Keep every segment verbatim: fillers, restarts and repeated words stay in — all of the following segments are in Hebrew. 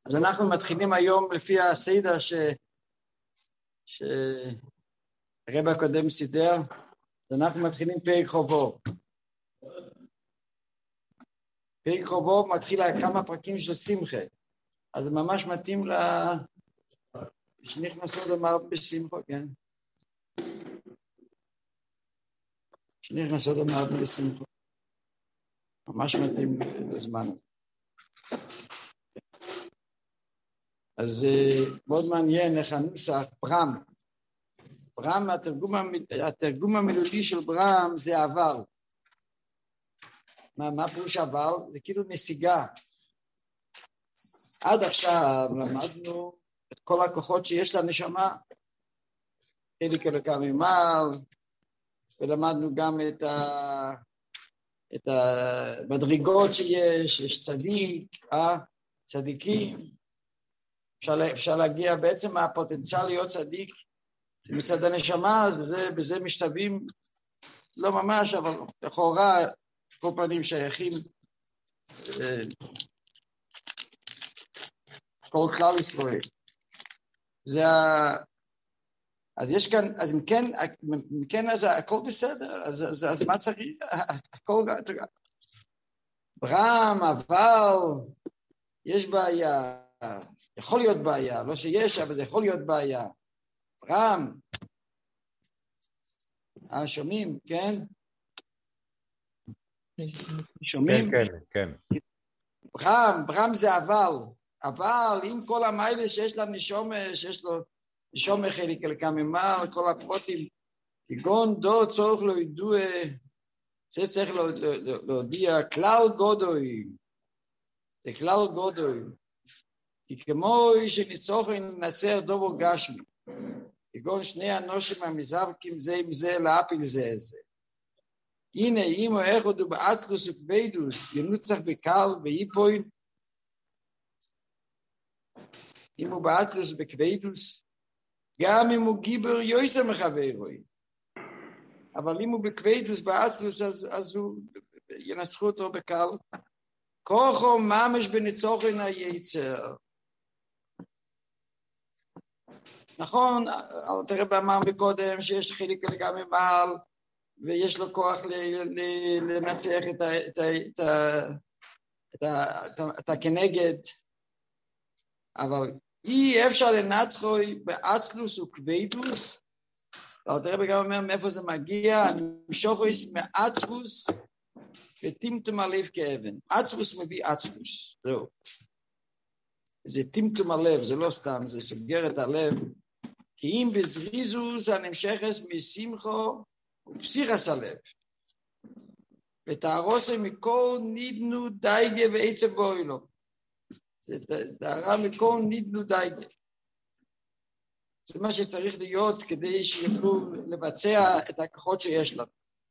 אז אנחנו מתחילים היום לפי הסדר ש... שהרב הקודם סידר, אז אנחנו מתחילים פרק חובו. פרק חובו מתחיל כמה פרקים של שמחה, אז זה ממש מתאים ל... שנכנסות אמרת בשמחה, כן? שנכנסות אמרת בשמחה. ממש מתאים לזמן הזה. אז מאוד מעניין איך הנוסח, ברם. ברם, התרגום, התרגום המילולי של ברם זה עבר. מה, מה פירוש עבר? זה כאילו נסיגה. עד עכשיו למדנו את כל הכוחות שיש לנשמה. חלק אלוקה ממעל, ולמדנו גם את, ה, את המדרגות שיש, יש צדיק, אה? צדיקים. אפשר, אפשר להגיע בעצם מהפוטנציאל להיות צדיק מצד הנשמה, בזה, בזה משתווים, לא ממש, אבל לכאורה כל פנים שייכים כל כלל ישראל. זה ה... אז יש כאן, אז אם כן, אם כן, אז הכל בסדר, אז, אז, אז מה צריך? הכל... ברם, אבל, יש בעיה. יכול להיות בעיה, לא שיש, אבל זה יכול להיות בעיה. ברם, אה, שומעים, כן? שומעים? כן, כן, כן. ברם, ברם זה אבל, אבל עם כל המיילה שיש לה נשום, שיש לו נשום חלק אלוקה ממעל, כל הפרוטים, כגון דו צורך לא ידוע, זה צריך להודיע, כלל גודוי, זה כלל גודוי, כי כמו שניצוחן לנצר דובר גשמי, כגון שני אנושים המזבקים זה עם זה להפיל זה זה. הנה, אם הוא אחד הוא באצלוס וכבדוס, ינוצח בקל ואיפוי, אם הוא באצלוס וכבדוס, גם אם הוא גיבר יויסר מחברוי, אבל אם הוא בכבדוס באצלוס, אז, אז הוא ינצחו אותו בקל. כוחו ממש בניצוחן היצר. נכון, תראה באמר מקודם שיש חלק גם ממעל, ויש לו כוח לנצח את ה, את ה, את ה, את ה, את ה, את הכנגד, אבל אי אפשר לנצחו באצלוס וכבדוס, תראה גם אומר מאיפה זה מגיע, משוחס מאצלוס, וטימטום הלב כאבן. אצלוס מביא אצלוס, זהו. זה טימטום הלב, זה לא סתם, זה סוגר את הלב, כי אם בזריזוס הנמשכס משמחו ופסיכס הלב, ותהרוסה מכל נידנו דייגה ועצב בוילו. זה תהרה מכל נידנו דייגה. זה מה שצריך להיות כדי שיוכלו לבצע את הכוחות שיש לנו.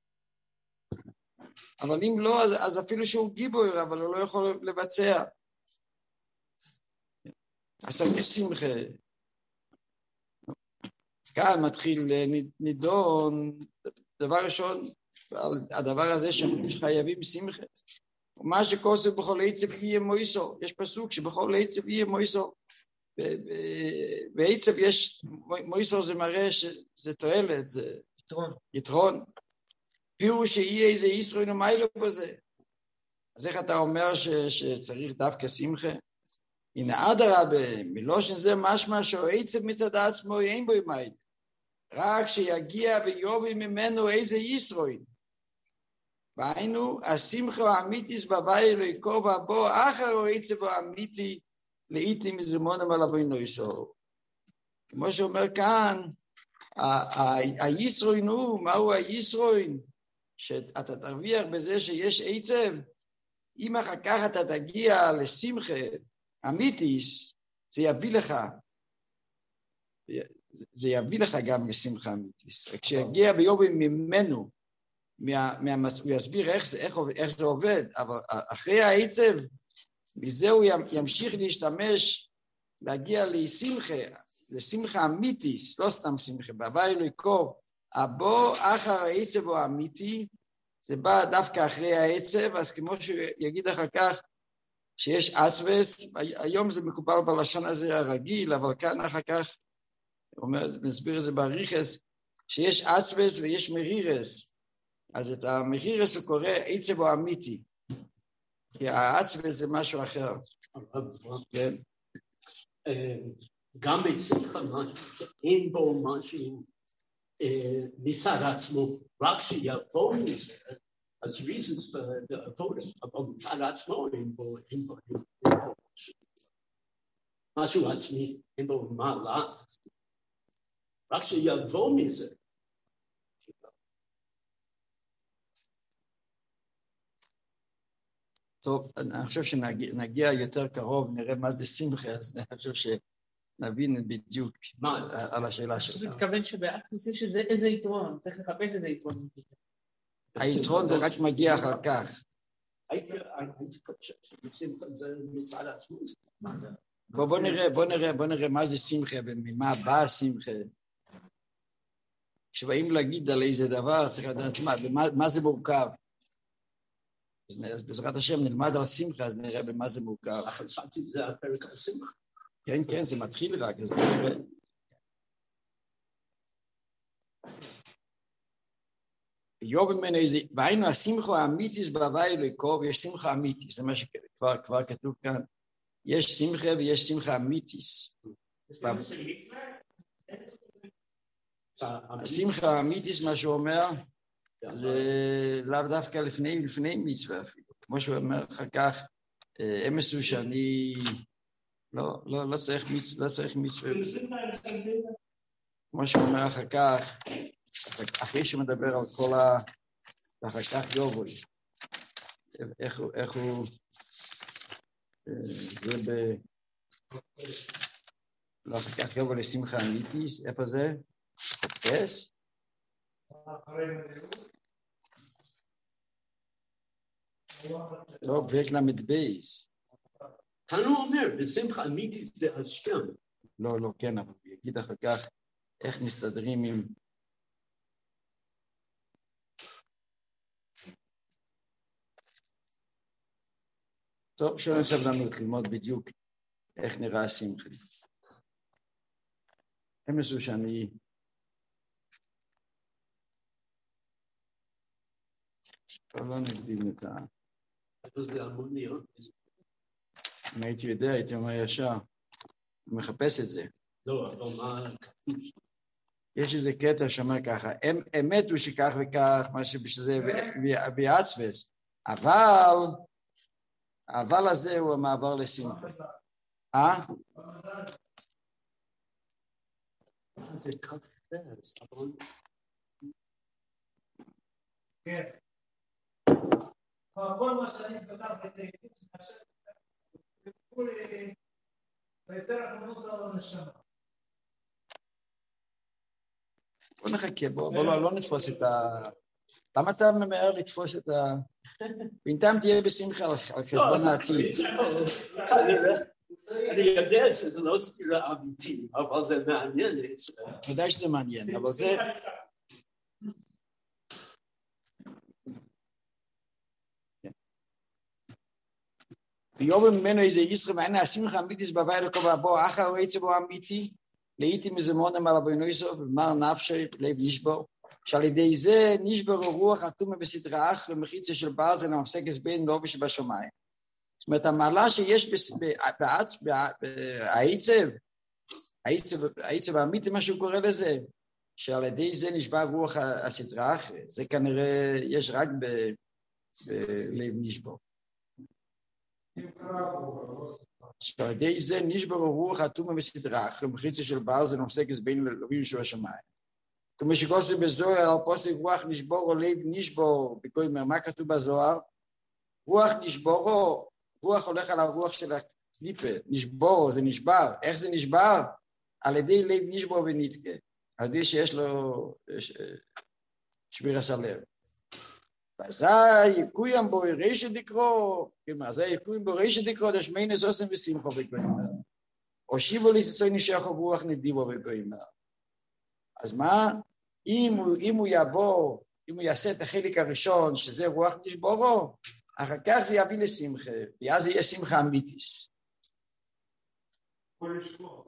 אבל אם לא, אז, אז אפילו שהוא גיבור, אבל הוא לא יכול לבצע. אז צריך שמחה. כאן מתחיל נידון, דבר ראשון, הדבר הזה שחייבים שמחה. ומה שכוסף בכל עצב יהיה מויסו, יש פסוק שבכל עצב יהיה מויסו, בעצב יש, מויסו זה מראה שזה תועלת, זה יתרון. יתרון. פירוש שיהיה איזה ישראל ומיילו בזה. אז איך אתה אומר ש, שצריך דווקא שמחה? הנה אדרבה, מלושן זה משמע שהעצב מצד עצמו אין בו מייל. רק שיגיע ויובי ממנו איזה ישראל. והיינו, השמחה האמיתיס בבית אלוהיקו ובו אחר העצב האמיתי לאיתי מזמונם על אבינו יסור. כמו שאומר כאן, הישראל נו, מהו הישראל? שאתה תרוויח בזה שיש עצב, אם אחר כך אתה תגיע לשמחה אמיתיס, זה יביא לך, זה יביא לך גם לשמחה אמיתיס. כשיגיע ביובי ממנו, מה, מה, הוא יסביר איך זה, איך, איך זה עובד, אבל אחרי העצב, מזה הוא ימשיך להשתמש, להגיע לשמחה, לשמחה אמיתיס, לא סתם שמחה, בהווי אלוהיקו, הבו אחר העצב הוא האמיתי, זה בא דווקא אחרי העצב, אז כמו שיגיד אחר כך, שיש עצבס, היום זה מקובל בלשון הזה הרגיל, אבל כאן אחר כך, הוא מסביר את זה בריחס, שיש עצבס ויש מרירס, אז את המרירס הוא קורא עצב או אמיתי, כי העצבס זה משהו אחר. כן. גם בשמחה משהו שאין בו משהו מצד עצמו, רק שיבוא מזה, אז ריזוס בעבודה, אבל מצד עצמו אין בו, אין בו, אין בו משהו. משהו עצמי, אין בו מה לעשות. רק שיבוא מזה. טוב, אני חושב שנגיע יותר קרוב, נראה מה זה שמחה, אז אני חושב שנבין בדיוק על השאלה שלך. אני מתכוון שבאף נושא שזה איזה יתרון, צריך לחפש איזה יתרון. היתרון זה רק מגיע אחר כך. הייתי חושב ששמחה זה מצד עצמו. בוא נראה, בוא נראה, בוא נראה מה זה שמחה וממה באה שמחה. כשבאים להגיד על איזה דבר, צריך לדעת מה זה מורכב. אז בעזרת השם נלמד על שמחה, אז נראה במה זה מורכב. חשבתי זה הפרק על שמחה. כן, כן, זה מתחיל רק, אז נראה. יוב ממנו איזה, והיינו השמחה האמיתיס בהווי אלוקו, ויש שמחה אמיתיס, זה מה שכבר כתוב כאן. יש שמחה ויש שמחה אמיתיס. השמחה האמיתיס, מה שהוא אומר, זה לאו דווקא לפני, לפני מצווה אפילו. כמו שהוא אומר אחר כך, אמסו שאני לא, לא, לא צריך מצווה, לא צריך מצווה. כמו שהוא אומר אחר כך, אחרי שהוא מדבר על כל ה... ואחר כך יובוי. איך הוא, איך הוא... זה ב... לא, אחר כך יובוי לשמחה אמיתיס, איפה זה? חופש? לא, פרק למד בייס. כאן הוא אומר, בשמחה אמיתיס בהשם. לא, לא, כן, אבל הוא יגיד אחר כך איך מסתדרים עם... טוב, שואל סבלנות ללמוד בדיוק איך נראה השמחה. הם עשו שאני... לא נקדים את ה... זה המון להיות. אם הייתי יודע, הייתי אומר ישר, הוא מחפש את זה. לא, אבל מה כתוב? יש איזה קטע שאומר ככה, אמת הוא שכך וכך, מה שבשזה ויעצבס, אבל, אבל הזה הוא המעבר לשמחה. אה? זה כתבס, אבל... כן. כל מה שאני כתב בתקציב, ויותר הכנות על הנשמה. בוא נחכה, בוא, בוא לא, לא נתפוס את ה... למה אתה ממהר לתפוס את ה... בינתיים תהיה בשמחה על חשבון העתיד. אני יודע שזה לא סתירה אמיתית, אבל זה מעניין. ודאי שזה מעניין, אבל זה... ויובל ממנו איזה ישרה, ואין השמחה אמיתיס בהווי אלוקו והבוא, אחר או עצב או אמיתי, לעיתים מזמונם על אבונו איסו, ומר נפשי, לב נשבור, שעל ידי זה נשבר רוח אטומה בסדרה אח, ומחיצה של ברזל המפסקת בין לאופי שבשמיים. זאת אומרת, המעלה שיש בעצב, העצב האמיתי, מה שהוא קורא לזה, שעל ידי זה נשבר רוח הסדרה אח, זה כנראה יש רק בלב נשבור. שעל ידי זה נשבר רוח אטומה בסדרה, ומחיצה של ברזל המפסקת בין לאופי שבשמיים. כמו שכוסי בזוהר, על פוסק רוח נשבור או לב נשבור, בקוי מה כתוב בזוהר? רוח נשבורו, רוח הולך על הרוח של הקליפה, נשבורו, זה נשבר. איך זה נשבר? על ידי לב נשבור ונתקה. על ידי שיש לו שבירה של לב. ואזי יקוים בו רשת דקרו, כלומר, זה יקוים בו רשת דקרו, דשמי נסוסם ושמחו בקוי מה. או שיבו ליססוי נשחו רוח נדיבו בקוי מה. אז מה? אם הוא, אם הוא יבוא, אם הוא יעשה את החלק הראשון, שזה רוח נשבורו, אחר כך זה יביא לשמחה, ואז זה יהיה שמחה אמיתיס. יכול לשכוח.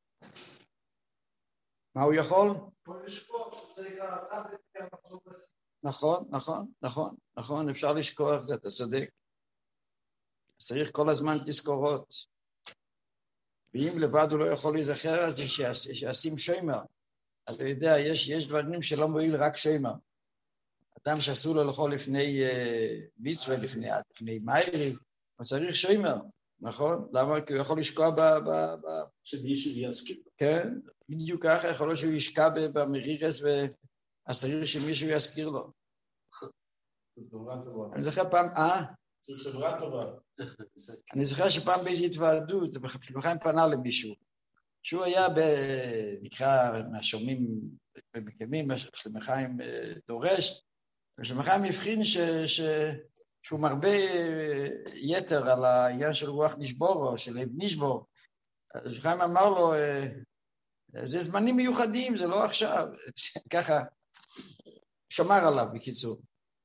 מה הוא יכול? יכול לשכוח שצריך לדעת את זה המחזור בסדר. נכון, נכון, נכון, נכון, אפשר לשכוח זה, אתה צודק. צריך כל הזמן תזכורות. ואם לבד הוא לא יכול להיזכר, אז שישים שוימר. אתה יודע, יש, יש דברים שלא מועיל רק שוימר. אדם שאסור לו לאכול לפני uh, מצווה, לפני, לפני מיירי, הוא צריך שוימר, נכון? למה? כי הוא יכול לשקוע ב... ב, ב... שמישהו יזכיר. כן, בדיוק ככה, יכול להיות שהוא ישקע במרירס, והסריר שמישהו יזכיר לו. חברה טובה. אני זוכר פעם, אה? צריך חברה טובה. אני זוכר שפעם באיזו התוועדות, בחיים פנה למישהו, שהוא היה, ב... נקרא, מהשומעים במקיימים, שלמחיים דורש, ושלמחיים הבחין ש... ש... שהוא מרבה יתר על העניין של רוח נשבור, או של לב נשבור. שלמחיים אמר לו, זה זמנים מיוחדים, זה לא עכשיו. ככה, שמר עליו בקיצור.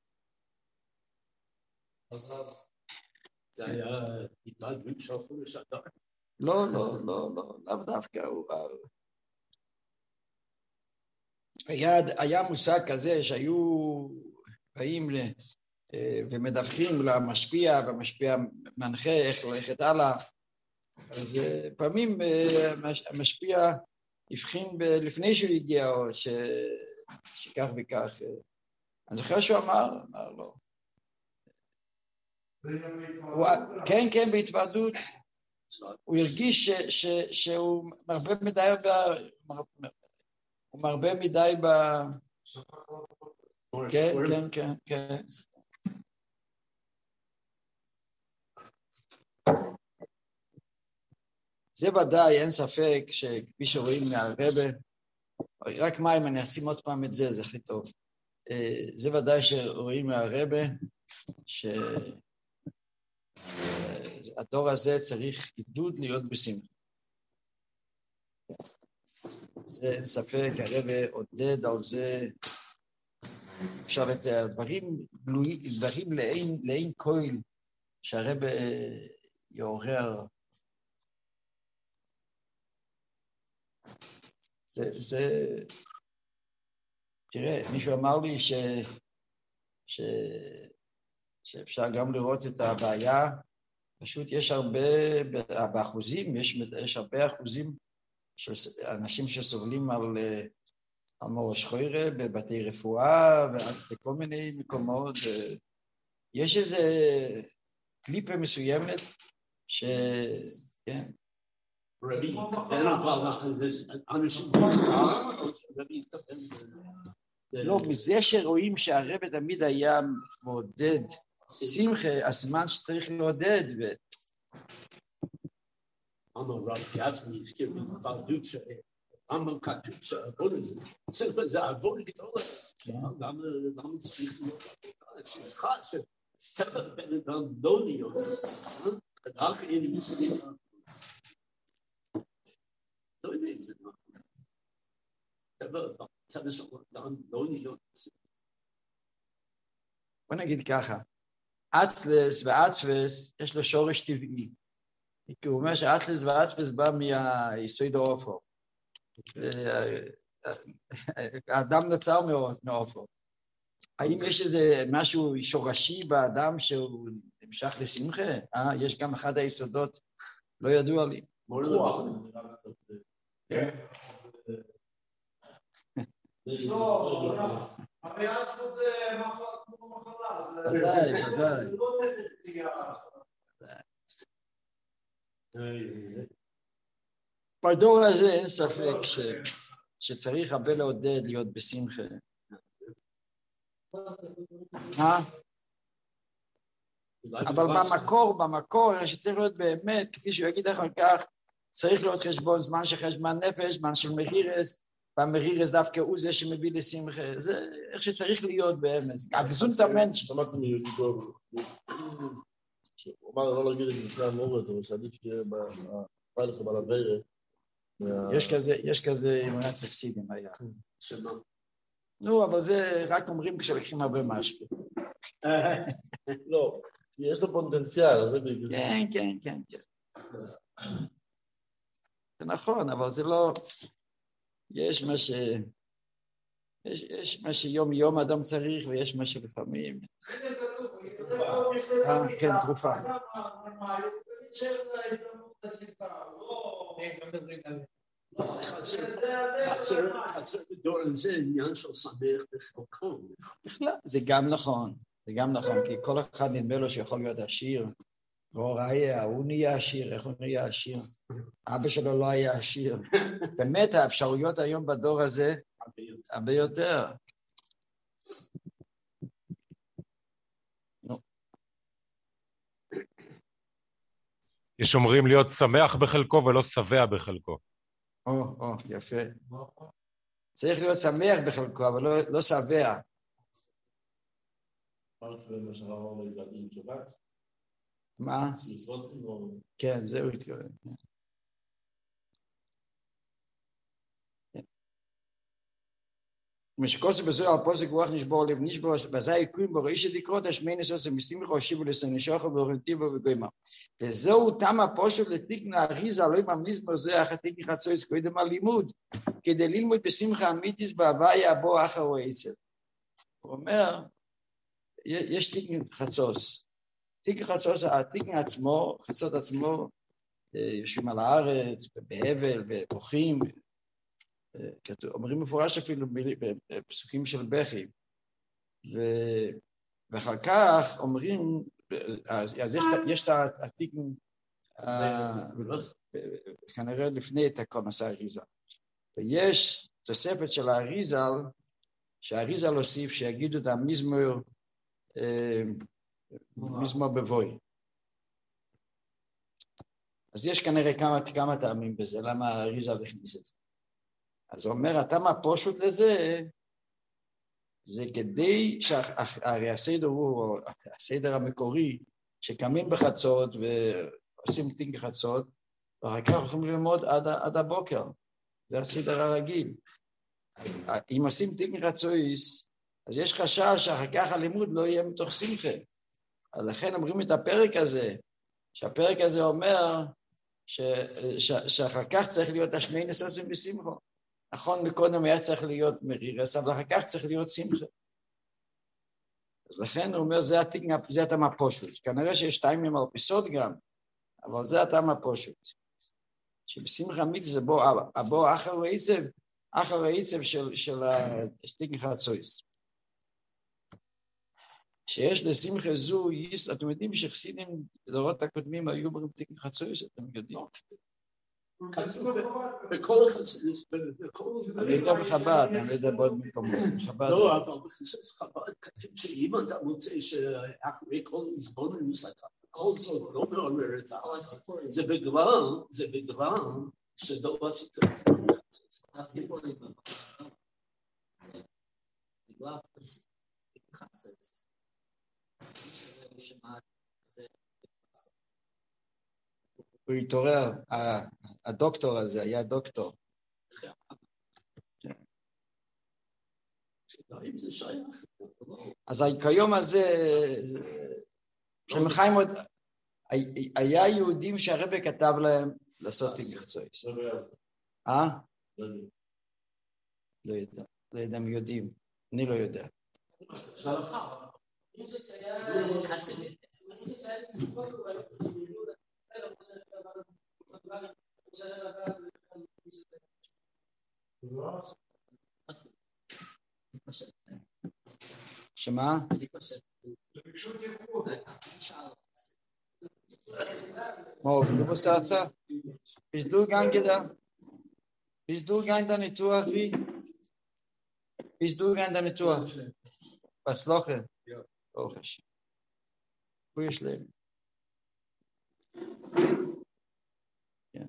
זה היה התוועדות של חודש אדר. לא, לא, לא, לא, לאו דווקא. היה, היה מושג כזה שהיו באים ומדווחים למשפיע, והמשפיע מנחה איך ללכת הלאה. אז פעמים המשפיע הבחין לפני שהוא הגיע, או ש, שכך וכך. אני זוכר שהוא אמר, אמר לו. הוא, כן, כן, בהתוועדות. הוא הרגיש ש, ש, שהוא מרבה מדי ב... הוא מרבה מדי ב... כן, כן, כן, כן. זה ודאי, אין ספק שכפי שרואים מהרבא, רק מים, אני אשים עוד פעם את זה, זה הכי טוב. זה ודאי שרואים מהרבא, שהדור הזה צריך עידוד להיות בשמחה. זה אין ספק, הרבא עודד על זה, אפשר לתאר, דברים, דברים לאין, לאין כהל, שהרבא יעורר. זה, זה, תראה, מישהו אמר לי ש, ש, שאפשר גם לראות את הבעיה, פשוט יש הרבה, באחוזים, יש, יש הרבה אחוזים של אנשים שסובלים על, על מורש חוירה, בבתי רפואה, ובכל מיני מקומות. יש איזה קליפה מסוימת, ש... כן. רבי, אין אבל אנשים... לא, מזה שרואים שהרבא תמיד היה מעודד שמחה, הסימן שצריך לעודד. אמר רב גפני, הזכיר לי התוועדות אמר כתוב שהבודהיזם, שמחה זה עבור גדולה. למה צריך להיות שמחה שטבע בן אדם לא להיות? אך אין מצבים. לא יודע אם זה נכון. טבע של אדם לא להיות. בוא נגיד ככה, אצלס ואצפס יש לו שורש טבעי. כי הוא אומר שאצלס ואצפס בא מהיסוד האופו. האדם נוצר מאופו. האם יש איזה משהו שורשי באדם שהוא נמשך לשמחה? אה, יש גם אחד היסודות, לא ידוע לי. רוח. לא, לא. הרי עצמות זה מחלה. ודאי, ודאי. זה לא נצח. בדור הזה אין ספק ש... שצריך הרבה לעודד להיות בשמחה. אה? אבל במקור, במקור, שצריך להיות באמת, כפי שהוא יגיד אחר כך, צריך להיות חשבון זמן של חשבון נפש, זמן של מרירס, והמרירס דווקא הוא זה שמביא לשמחה. זה איך שצריך להיות באמס. הגזונט המנש. שמעתי מיהודי טוב. הוא אמר לא להגיד את זה לפני המורת, אבל שעדיף שיהיה בא לך בעל הווירה. יש כזה, יש כזה אמונת סכסידים היה. שמה? נו, אבל זה רק אומרים כשלוקחים הרבה משהו. לא, כי יש לו פוטנציאל, זה בגלל. כן, כן, כן, כן. זה נכון, אבל זה לא... יש מה ש... יש, יש מה שיום יום אדם צריך, ויש מה שלפעמים... אה, כן, תרופה. חסר בדור הזה עניין של שמח בחלקו. בכלל, זה גם נכון, זה גם נכון, כי כל אחד נדמה לו שיכול להיות עשיר. ראיה, הוא נהיה עשיר, איך הוא נהיה עשיר? אבא שלו לא היה עשיר. באמת, האפשרויות היום בדור הזה, הרבה יותר. יש אומרים להיות שמח בחלקו ולא שבע בחלקו. או, או, יפה. צריך להיות שמח בחלקו, אבל לא, לא שבע. מה? כן, זהו התכוון. משקוס בזוהר על פוסק רוח נשבור לב נשבור, בזה יקוים בו ראשי דקרות השמייני סוס המסים חושיבו לסנשוחו ואורנטיבו וגוימה. וזהו תם הפושט לתיקן האריזה, לא עם המזמור זה החתיק חצויס קודם הלימוד, כדי ללמוד בשמחה אמיתיס בהוויה בו אחר עצב. הוא אומר, יש תיקן חצוס. תיקן חצוס, התיקן עצמו, חצות עצמו, יושבים על הארץ, בהבל ובוכים, אומרים מפורש אפילו בפסוקים של בכי, ואחר כך אומרים, אז יש את התיקן, כנראה לפני את הכל מסע האריזה, ויש תוספת של האריזל, שהאריזל הוסיף שיגידו את המזמור, מזמור בבוי. אז יש כנראה כמה, כמה טעמים בזה, למה האריזל הכניס את זה. אז הוא אומר, הטעם הפשוט לזה, זה כדי שהרי הסדר הוא, הסדר המקורי, שקמים בחצות ועושים תיקן חצות, ואחר כך הולכים ללמוד עד, עד הבוקר. זה הסדר הרגיל. אם עושים תיקן חצויס, אז יש חשש שאחר כך הלימוד לא יהיה מתוך שמחה. לכן אומרים את הפרק הזה, שהפרק הזה אומר, ש, ש, שאחר כך צריך להיות השמי נססים בשמחו. נכון, מקודם היה צריך להיות מרירס, אבל אחר כך צריך להיות שמחה. אז לכן הוא אומר, זה התיקן, זה הטעם הפשוט. כנראה שיש שתיים עם הרפיסות גם, אבל זה הטעם הפשוט. שבשמחה מיץ זה בו, הבו אחר העצב, אחר העצב של, של התיקן חצויס. שיש לשמחה זו, יש, אתם יודעים שחסידים, דורות הקודמים היו אומרים תיקן חצויס, אתם יודעים. בכל חסידים, אני יודע בחב"ד, אני יודע בעוד מקומות. לא, אבל בחב"ד כתוב שאם אתה מוצא שאחרי כל הזבונוס, כל זאת לא מעורר את הסיפור, זה בגלל, זה בגלל שלא עשית את הסיפור. בגלל חצויס. הוא התעורר, הדוקטור הזה היה דוקטור. אז כיום הזה, שמחיים עוד, היה יהודים שהרבא כתב להם לעשות תיקן חצויס. אה? לא יודע, לא יודע אם יודעים, אני לא יודע. שמה? מה, du musst Arzt? Bist du gegangen da? Bist du gegangen da nicht durch, wie? Bist du gegangen da nicht durch? Was lachen? Ja. Oh, Hashem. Wo ist Leben? Ja.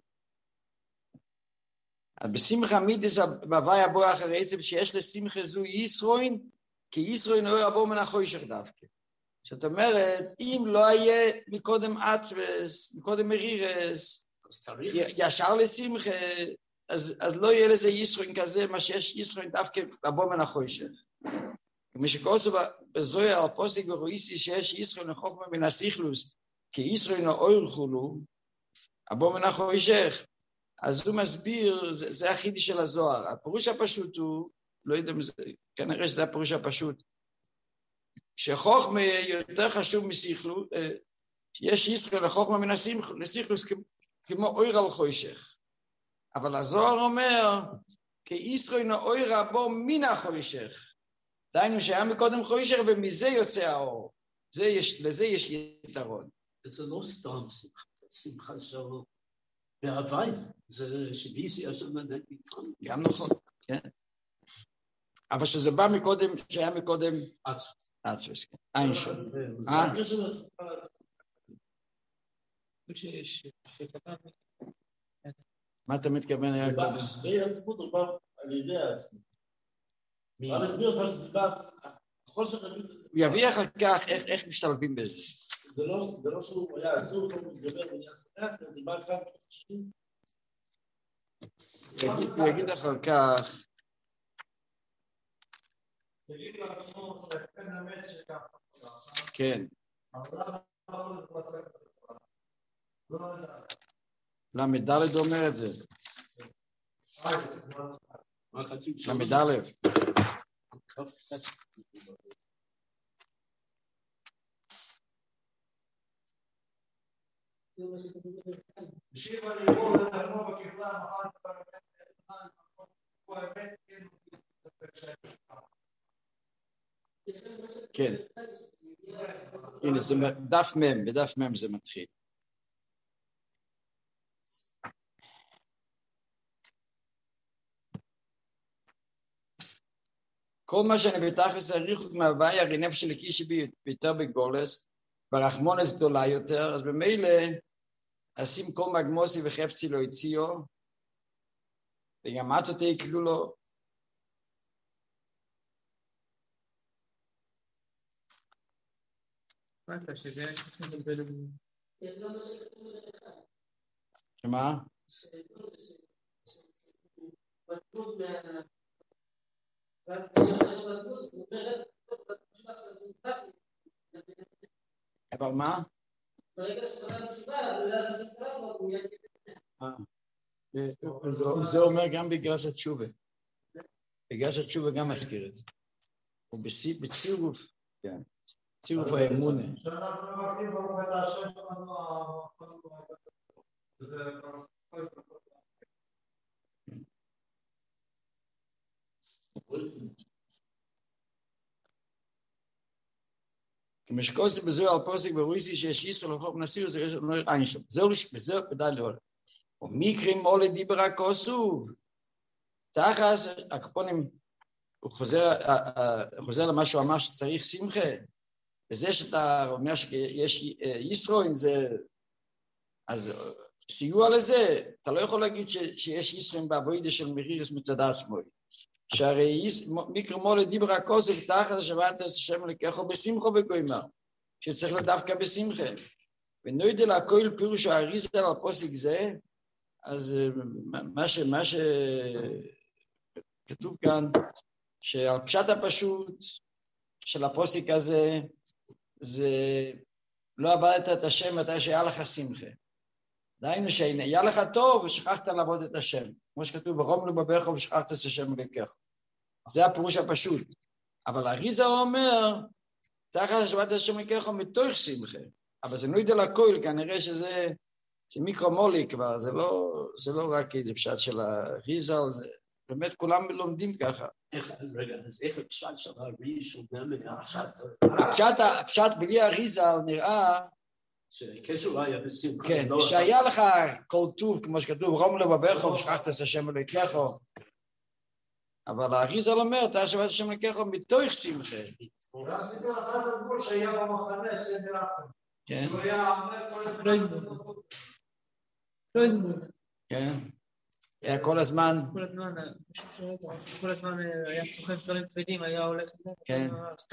אז בשמחה מידס בהווי הבוא אחרי עצב שיש לשמחה זו ישרוין, כי ישרוין הוא יבוא מן החוישך דווקא. זאת אומרת, אם לא יהיה מקודם עצבס, מקודם מרירס, ישר לשמחה, אז, אז לא יהיה לזה ישרוין כזה, מה שיש ישרוין דווקא לבוא מן החוישך. כמו שכוסו בזוהר על פוסק ורואיסי שיש ישראל לחוכמה מן הסיכלוס, כי ישראל נאויר חולו, אבו מן החוישך. אז הוא מסביר, זה, זה החידוש של הזוהר. הפירוש הפשוט הוא, לא יודע, כנראה שזה הפירוש הפשוט, שחוכמה יותר חשוב מסיכלוס, יש ישראל לחוכמה מן הסיכלוס כמו אויר על חוישך. אבל הזוהר אומר, כי ישראל נאויר אבו מן החוישך. דיינו שהיה מקודם חוישך ומזה יוצא האור. זה יש, לזה יש יתרון. זה לא סתם שמחה, שמחה של בהווי, זה שביסי השם נתן. גם נכון, כן. אבל שזה בא מקודם, שהיה מקודם עצמוס, כן. אין שום. אה? מה אתה מתכוון היה קודם? זה עצמות הוא בא על ידי העצמות. אני אסביר לך שזה בא, חושך הביט הזה. הוא יביא אחר כך איך משתלבים בזה. זה לא שהוא היה עצוב, הוא מתגבר ונהיה שמח, זה בא אחד מתחשבים. הוא יגיד אחר כך, תגיד לעצמו שהפן המת שככה. כן. למדלת אומר את זה. למדלת. בשביל הלימוד לדרמו בכפלה מחר פרמט הוא האמת כן. הנה, זה דף מם, בדף מם זה מתחיל. כל מה שאני בתכלס הריחות מהווי, הרי נפש של קישי ביותר בגולס, ברחמונס גדולה יותר, אז במילא, אשים כל מגמוסי וחפצי לא הציעו, וגם את אותי יקלו לו. מה אתה, שזה היה כסים בלבלו? שמה? אבל מה? זה אומר גם בגלל התשובה. בגלל התשובה גם מזכיר את זה. הוא בצירוף, כן. צירוף האמונה. שאנחנו מברכים ברוך את השם כמשקוסי בזוהר על פוסק ורואיסי שיש ישראל לחוק מנסיר, זה אין שם. זהו כדאי לעולם. ומקרים מולי דיבר הכוסו. תחס, הקפונים, הוא חוזר למה שהוא אמר שצריך שמחה. וזה שאתה אומר שיש ישראל, אז סיוע לזה, אתה לא יכול להגיד שיש ישראל בעבודה של מרירס מצד עצמו. שהרי מיקרו מולי דיבר הכוסו, ותחת השבת השם לקחו בשמחו בגוימר, שצריך להיות דווקא בשמחה. ונוידל הכל פירוש האריזה על הפוסק זה, אז מה ש... מה שכתוב כאן, שעל פשט הפשוט של הפוסק הזה, זה לא עבדת את השם מתי שהיה לך שמחה. דיינו שהיה לך טוב ושכחת לעבוד את השם. כמו שכתוב ברום לבבך ושכחת את השם ולקח. זה הפירוש הפשוט. אבל האריזה אומר, תחת השבת השם לקח מתוך שמחה. אבל זה נוידל הכל, כנראה שזה זה מיקרו-מולי כבר, זה לא, זה לא רק איזה פשט של האריזה, זה באמת כולם לומדים ככה. איך, רגע, אז איך הפשט של האריזה שונה מהפשט? הפשט, הפשט בלי האריזה נראה שקשור היה בשמחה. כן, שהיה לך כל טוב, כמו שכתוב, רום לבבך ושכחת את השם אלוהיך. אבל האריזה אומר, תחת השבת השם אלוהיך מתוך שמחה. רק סיפר אחד הדבור שהיה במחנה של מרחם. כן. הוא היה אומר כל הזמן. לא הזמון. כן. היה כל הזמן. כל הזמן, כל הזמן היה סוחב דברים כבדים, היה הולך. כן.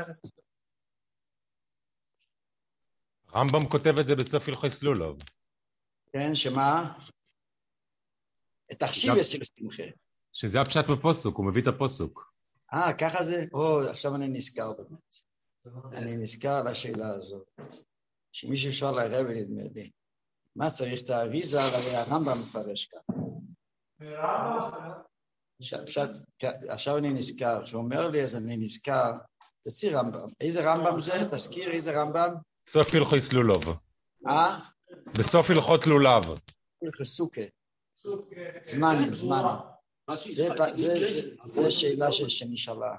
רמב"ם כותב את זה בסוף הלכות לולוב. כן, שמה? את החשיבס של שמחה. שזה הפשט בפוסוק, הוא מביא את הפוסוק. אה, ככה זה? או, עכשיו אני נזכר באמת. אני נזכר על השאלה הזאת. שמישהו שואל הרב, נדמה לי, מה צריך את האריזה, הרי הרמב"ם מפרש כאן. עכשיו אני נזכר, כשהוא אומר לי, אז אני נזכר, תוציא רמב"ם. איזה רמב"ם זה? תזכיר איזה רמב"ם? סוף הלכות לולב. אה? בסוף הלכות לולב. סוכה. זמנים, זמנים. זה שאלה שנשאלה.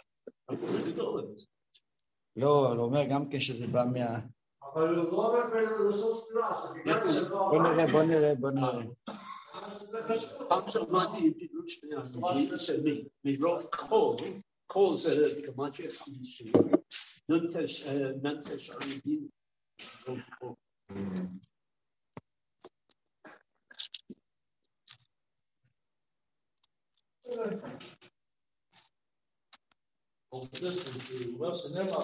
לא, הוא אומר גם כן שזה בא מה... אבל הוא לא אומר בין לסוף ספירה, בוא נראה, בוא נראה, בוא נראה. פעם שמעתי פירוש מרוב קול, קול זה גמטריה חמישית, ננטש ערבים, רוב קול. הוא אומר שנאמר.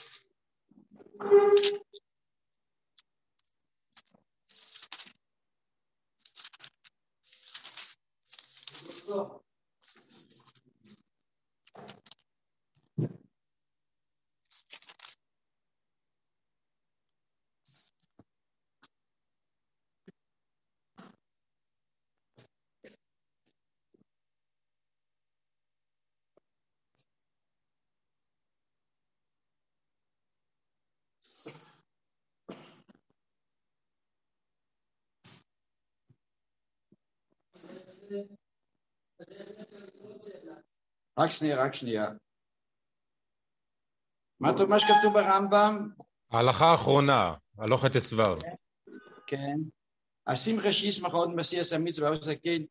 רק שנייה, רק שנייה. מה שכתוב ברמב"ם? ההלכה האחרונה, הלוכת הסבר. כן. השמחה שישמח עוד מסיעס המצווה, וסכן,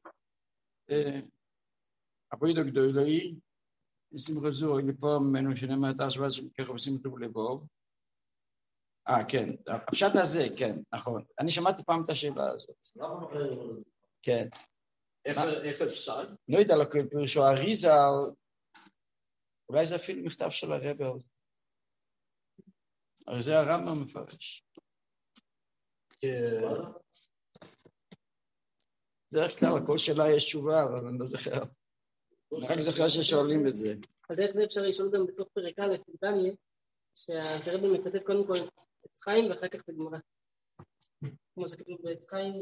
הפרידו גדולוי, שמחה זו, לפה ממנו שנאמר את השוואה, ככה עושים טוב לבוב. אה, כן, הפשט הזה, כן, נכון. אני שמעתי פעם את השאלה הזאת. כן. איך אפשר? לא יודע, פירושו אריזה, אולי זה אפילו מכתב של הרב עוד. הרי זה הרמב"ם מפרש. דרך כלל, כל שאלה יש תשובה, אבל אני לא זוכר. אני רק זוכר ששואלים את זה. אז איך זה אפשר לשאול גם בסוף פרק א', דניאל, שהרב מצטט קודם כל את חיים ואחר כך את הגמרא. כמו שכתוב בעת חיים.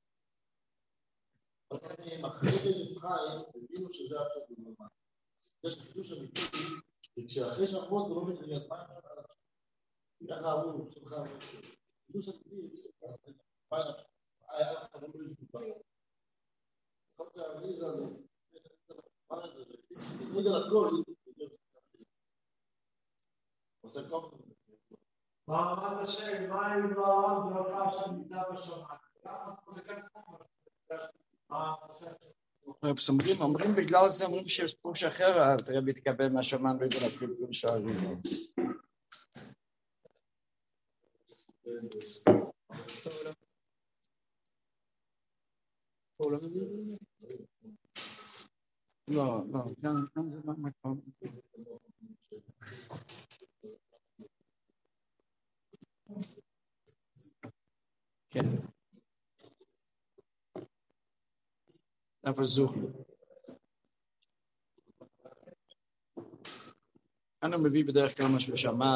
אחרי שיש חיים, הבינו שזה עכשיו בגמרא. יש חידוש אמיתי, וכשאחרי שאמרו אותו לא מבינים את חיים, ככה אמרו, שלך אמרו, חידוש אמיתי, היה לך לא מבינים את בעיה. זאת שהאריזה, מה זה? תמיד על הכל, עושה כוח. מה אמרת השם, מה אם לא העם ולא שם נמצא בשמיים? זה כאן אומרים, אומרים בגלל זה, אומרים שיש פרוש אחר, הרב יתקבל מהשמן לא יודע להקריב פרוש האריזה. לא, לא, כאן זה לא מקום. כן. אבל זוכר. אנו מביא בדרך כלל משהו שמע.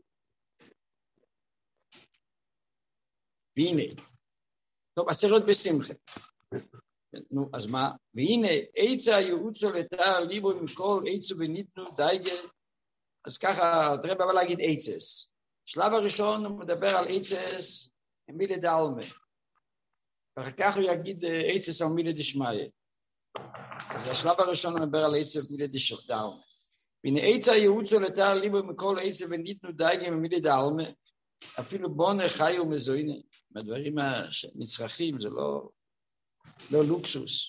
והנה, טוב, עשרות בשמחה. נו, אז מה? והנה, עצה יעוצה לתא ליבו מכל עצו וניתנו דייגל. אז ככה, תראה במה להגיד עצס. שלב הראשון הוא מדבר על עצס מילי דאלמה. ואחר כך הוא יגיד עצס על מילי דשמאיה. אז השלב הראשון הוא מדבר על עצס מילי דאלמה. והנה עצה יעוצה לתא ליבו מכל עצו וניתנו דייגל מילי דאלמה. אפילו בונה חי ומזוינה. מהדברים הנצרכים זה לא... לא לוקסוס.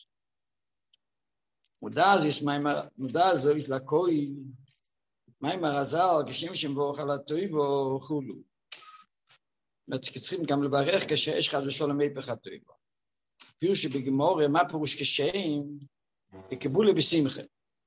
מודע זו מודע זו יש לקוי מים הרזל כשם שמבורך על הטויבו וכולו. צריכים גם לברך כשיש חד ושולם היפך הטויבו. פירוש שבגמורה מה פירוש כשם? קבולה בשמחה.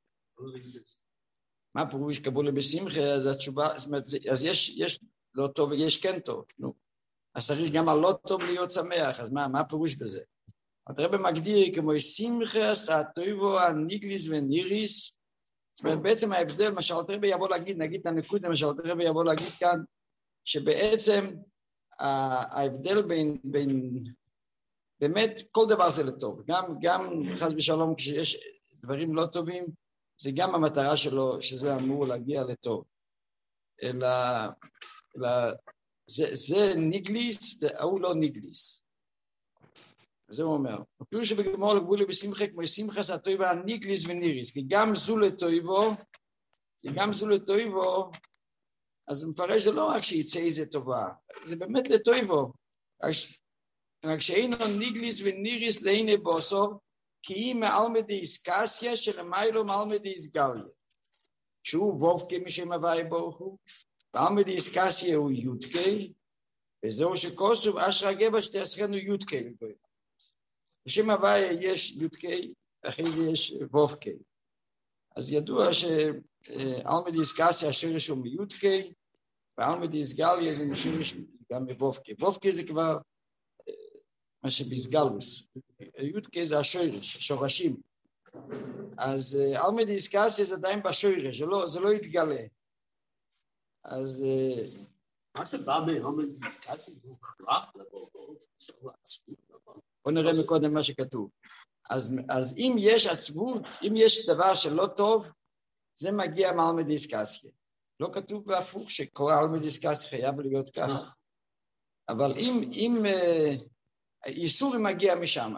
מה פירוש קבולה בשמחה? אז התשובה, אז יש, יש לא טוב ויש כן טוב. נו. אז צריך גם על לא טוב להיות שמח. אז מה, מה פירוש בזה? הרב מגדיר כמו שמחה סטויבו הניגליס וניריס זאת אומרת, בעצם ההבדל, מה שאלתר רבי יבוא להגיד, נגיד את הנקודה, מה שאלתר רבי יבוא להגיד כאן, שבעצם ההבדל בין, בין, באמת כל דבר זה לטוב, גם, גם חס ושלום כשיש דברים לא טובים, זה גם המטרה שלו, שזה אמור להגיע לטוב, אלא, אלא זה, זה ניגליס, והוא לא ניגליס. זה הוא אומר. אפילו שבגמור לגבולי בשמחה, כמו שמחה סטויבה ניגליס וניריס, כי גם זו לטויבו, כי גם זו לטויבו, אז מפרש זה לא רק שיצא איזה טובה, זה באמת לטויבו. רק שאינו ניגליס וניריס לעיני בוסו, כי היא מעלמא דאיסקסיה שלמיילו מעלמא דאיסגליה. שהוא וובקי משם הוואי ברוך הוא, ועלמא דאיסקסיה הוא יודקי, וזהו שכוסוב אשרא גבע שתעשכנו יודקי. בשם הוואי יש יודקי, אחרי זה יש וובקי. אז ידוע שעלמא דאיסקסיה השורש הוא מיודקי, ועלמא דאיסגליה זה משורש גם מוובקי. וובקי זה כבר מה שבסגלוס. יודקי זה השורש, השורשים. אז אלמא דאיסקסיה זה עדיין בשורש, זה לא, זה לא יתגלה. אז... מה שבא מאלמא דאיסקסיה הוא הכרח לבוא באופן של עצמות. בוא נראה מקודם מה שכתוב. אז, אז אם יש עצבות, אם יש דבר שלא טוב, זה מגיע מאלמא דאיסקסיה. לא כתוב בהפוך שכל אלמא דאיסקסיה חייב להיות ככה. אבל אם... אם איסור מגיע משם.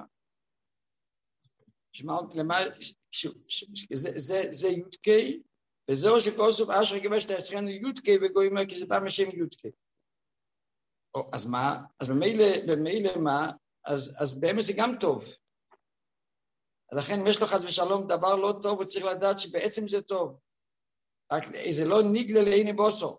זה יודקי, וזהו שכוסוף אשרא גבע שתעשכנו יודקי וגוימר, כי זה בא משם יודקי. אז מה? אז במילא מה? אז באמת זה גם טוב. לכן אם יש לו חס ושלום דבר לא טוב, הוא צריך לדעת שבעצם זה טוב. רק זה לא ניגלה לעיני בוסו.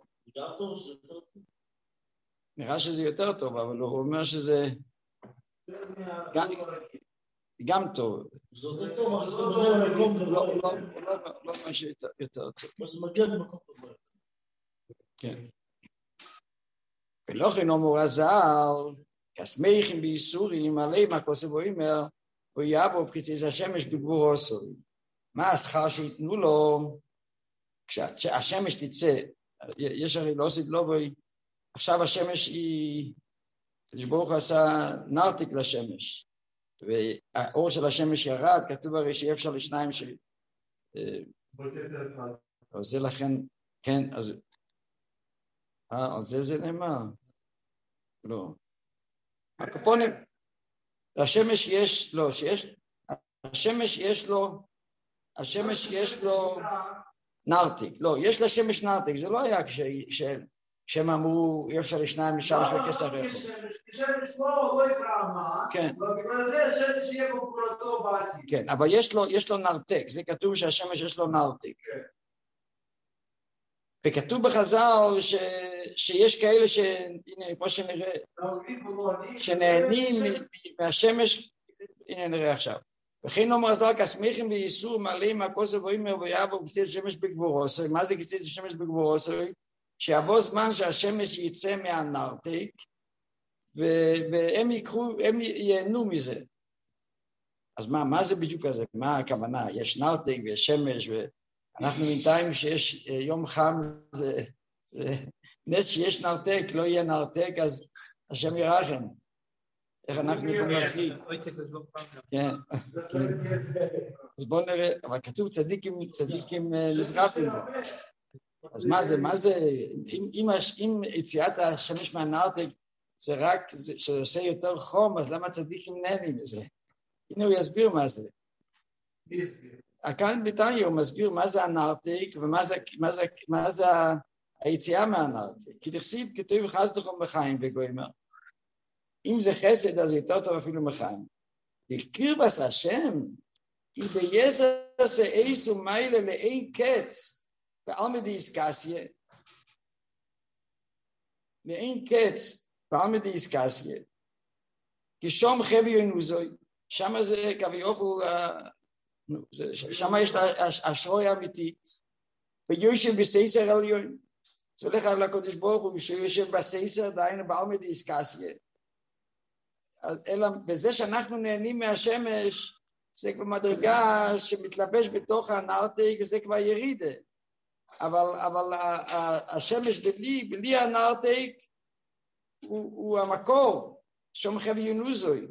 נראה שזה יותר טוב, אבל הוא אומר שזה... גם, גם טוב. זה יותר טוב, אבל זה מגיע למקום טוב. לא, לא, לא, לא מה שיותר טוב. אבל זה מגיע למקום טוב. כן. ולא כן אומר הזל, כסמייכים בייסורים, עלי מה כוסף הוא אומר, הוא יעבור בחיצי השמש בגבור עושוי. מה השכר שיתנו לו, כשהשמש תצא, יש הרי לא עושית לא בוי, עכשיו השמש היא, ברוך עשה נרתיק לשמש, והאור של השמש ירד, כתוב הרי שאי אפשר לשניים ש... אז זה לכן, כן, אז... אה, על זה זה נאמר? לא. הקופונים, השמש יש, לא, שיש, השמש יש לו, השמש יש לו נרתיק, לא, יש לשמש נרתיק, זה לא היה כש... כשהם אמרו, אי אפשר לשניים משמש וכסר רכב. כשמש לא, לא יקרא כן. ובגלל זה השמש יהיה בפעולתו בעתיד. כן, אבל יש לו, יש לו נרתק, זה כתוב שהשמש יש לו נרתק. כן. וכתוב בחז"ל ש... שיש כאלה ש... הנה, כמו שנראה, שנהנים מהשמש, הנה נראה עכשיו. וכן אומר ז"ל, כסמיכים בייסור מלא מהכוסף ואומר ויעבור קציץ השמש בגבורוסוי. מה זה קציץ השמש בגבורוסוי? שיבוא זמן שהשמש יצא מהנרתק, והם יקחו, הם ייהנו מזה. אז מה, מה זה בדיוק הזה? מה הכוונה? יש נרתק ויש שמש, ואנחנו בינתיים שיש יום חם, זה, זה נס שיש נרתק, לא יהיה נרתק, אז השם ירחם. איך אנחנו יכולים להחזיק? כן. אז בואו נראה, אבל כתוב צדיקים, צדיקים נזרפים. אז מה זה, מה זה, אם, אם, אם יציאת השמש מהנרתק זה רק שעושה יותר חום, אז למה צדיקים נהנים מזה? הנה הוא יסביר מה זה. כאן בתניא הוא מסביר מה זה הנרתק ומה זה, מה זה, מה זה היציאה מהנרתק. כי תכסיב כתוב חסדכם בחיים וגוימר. אם זה חסד אז יותר טוב אפילו מחיים. בקרבס השם, היא ביסר שאיס ומיילה לאין קץ, בעלמא דאיסקסיה, לאין קץ, בעלמא דאיסקסיה, כשום חבי ונוזוי, שם זה כביכול, שם יש השרוי אמיתית, ויושב בסייסר עליון, זה הולך על הקודש ברוך הוא, שיושב בסייסר, דהיינו בעלמא דאיסקסיה, אלא בזה שאנחנו נהנים מהשמש, זה כבר מדרגה שמתלבש בתוך הנרתיק, וזה כבר ירידה. אבל, אבל השמש בלי, בלי הנרתיק, הוא, הוא המקור, שום חב ינוזוי.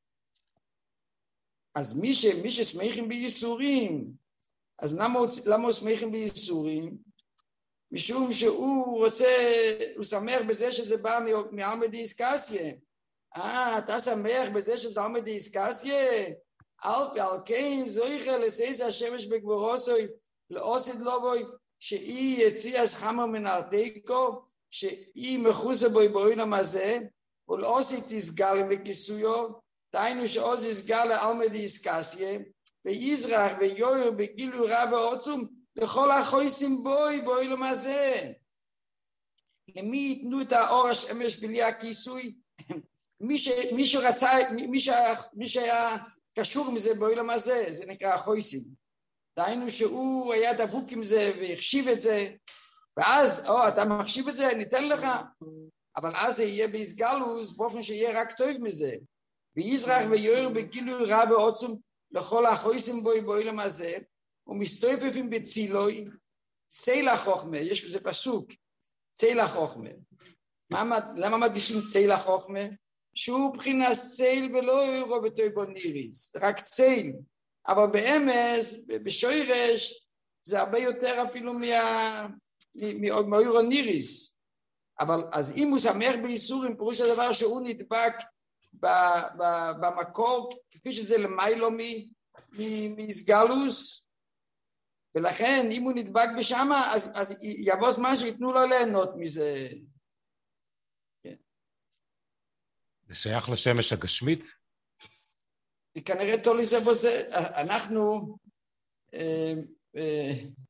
אז מי, ש, מי ששמחים בייסורים, אז למה, למה הוא שמחים בייסורים? משום שהוא רוצה, הוא שמח בזה שזה בא מעלמא דאיסקסיה. אה, אתה שמח בזה שזה עלמא דאיסקסיה? על ועל כן זויכה לסייס השמש בגבורוסוי, לעושד לובוי, שהיא יציאה חמר מן ארתיקו, שהיא מחוסה בוי בעולם הזה, ולעושד תסגל מכיסויו, דיינו שעוז יסגל לעלמא דאיסקסיה, ויזרח ויויר בגילוי רב ועוצום, לכל החויסים בוי בעולם הזה. למי ייתנו את האור השמש בלי הכיסוי? מי, ש, מי שרצה, מי, שהיה, מי שהיה קשור מזה בעולם הזה, זה נקרא החויסים. דיינו שהוא היה דבוק עם זה והחשיב את זה, ואז, או, אתה מחשיב את זה, ניתן לך. אבל אז זה יהיה בהסגלוס, באופן שיהיה רק טוב מזה. ויזרח ויויר בגילוי רב ועוצום, לכל החויסים בוי בעולם הזה, ומסתופפים בצילוי, צייל החוכמה, יש בזה פסוק, צייל החוכמה. למה מדגישים צייל החוכמה? שהוא בחינת צייל ולא יורו בטויבוניריס, רק צייל. אבל באמס, בשוירש, זה הרבה יותר אפילו מאוירוניריס. אבל אז אם הוא שמח בייסורים, פירוש הדבר שהוא נדבק במקור, כפי שזה למיילו מסגלוס, ולכן אם הוא נדבק בשמה, אז, אז יבוא זמן שיתנו לו ליהנות מזה. כן. זה שייך לשמש הגשמית? זה כנראה תולי זה בזה. אנחנו אה, אה,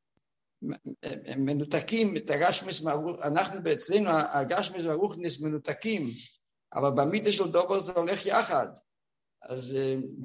מנותקים את הגשמס, אנחנו אצלנו הגשמס והרוחניס מנותקים, אבל במידה של דובר זה הולך יחד. אז...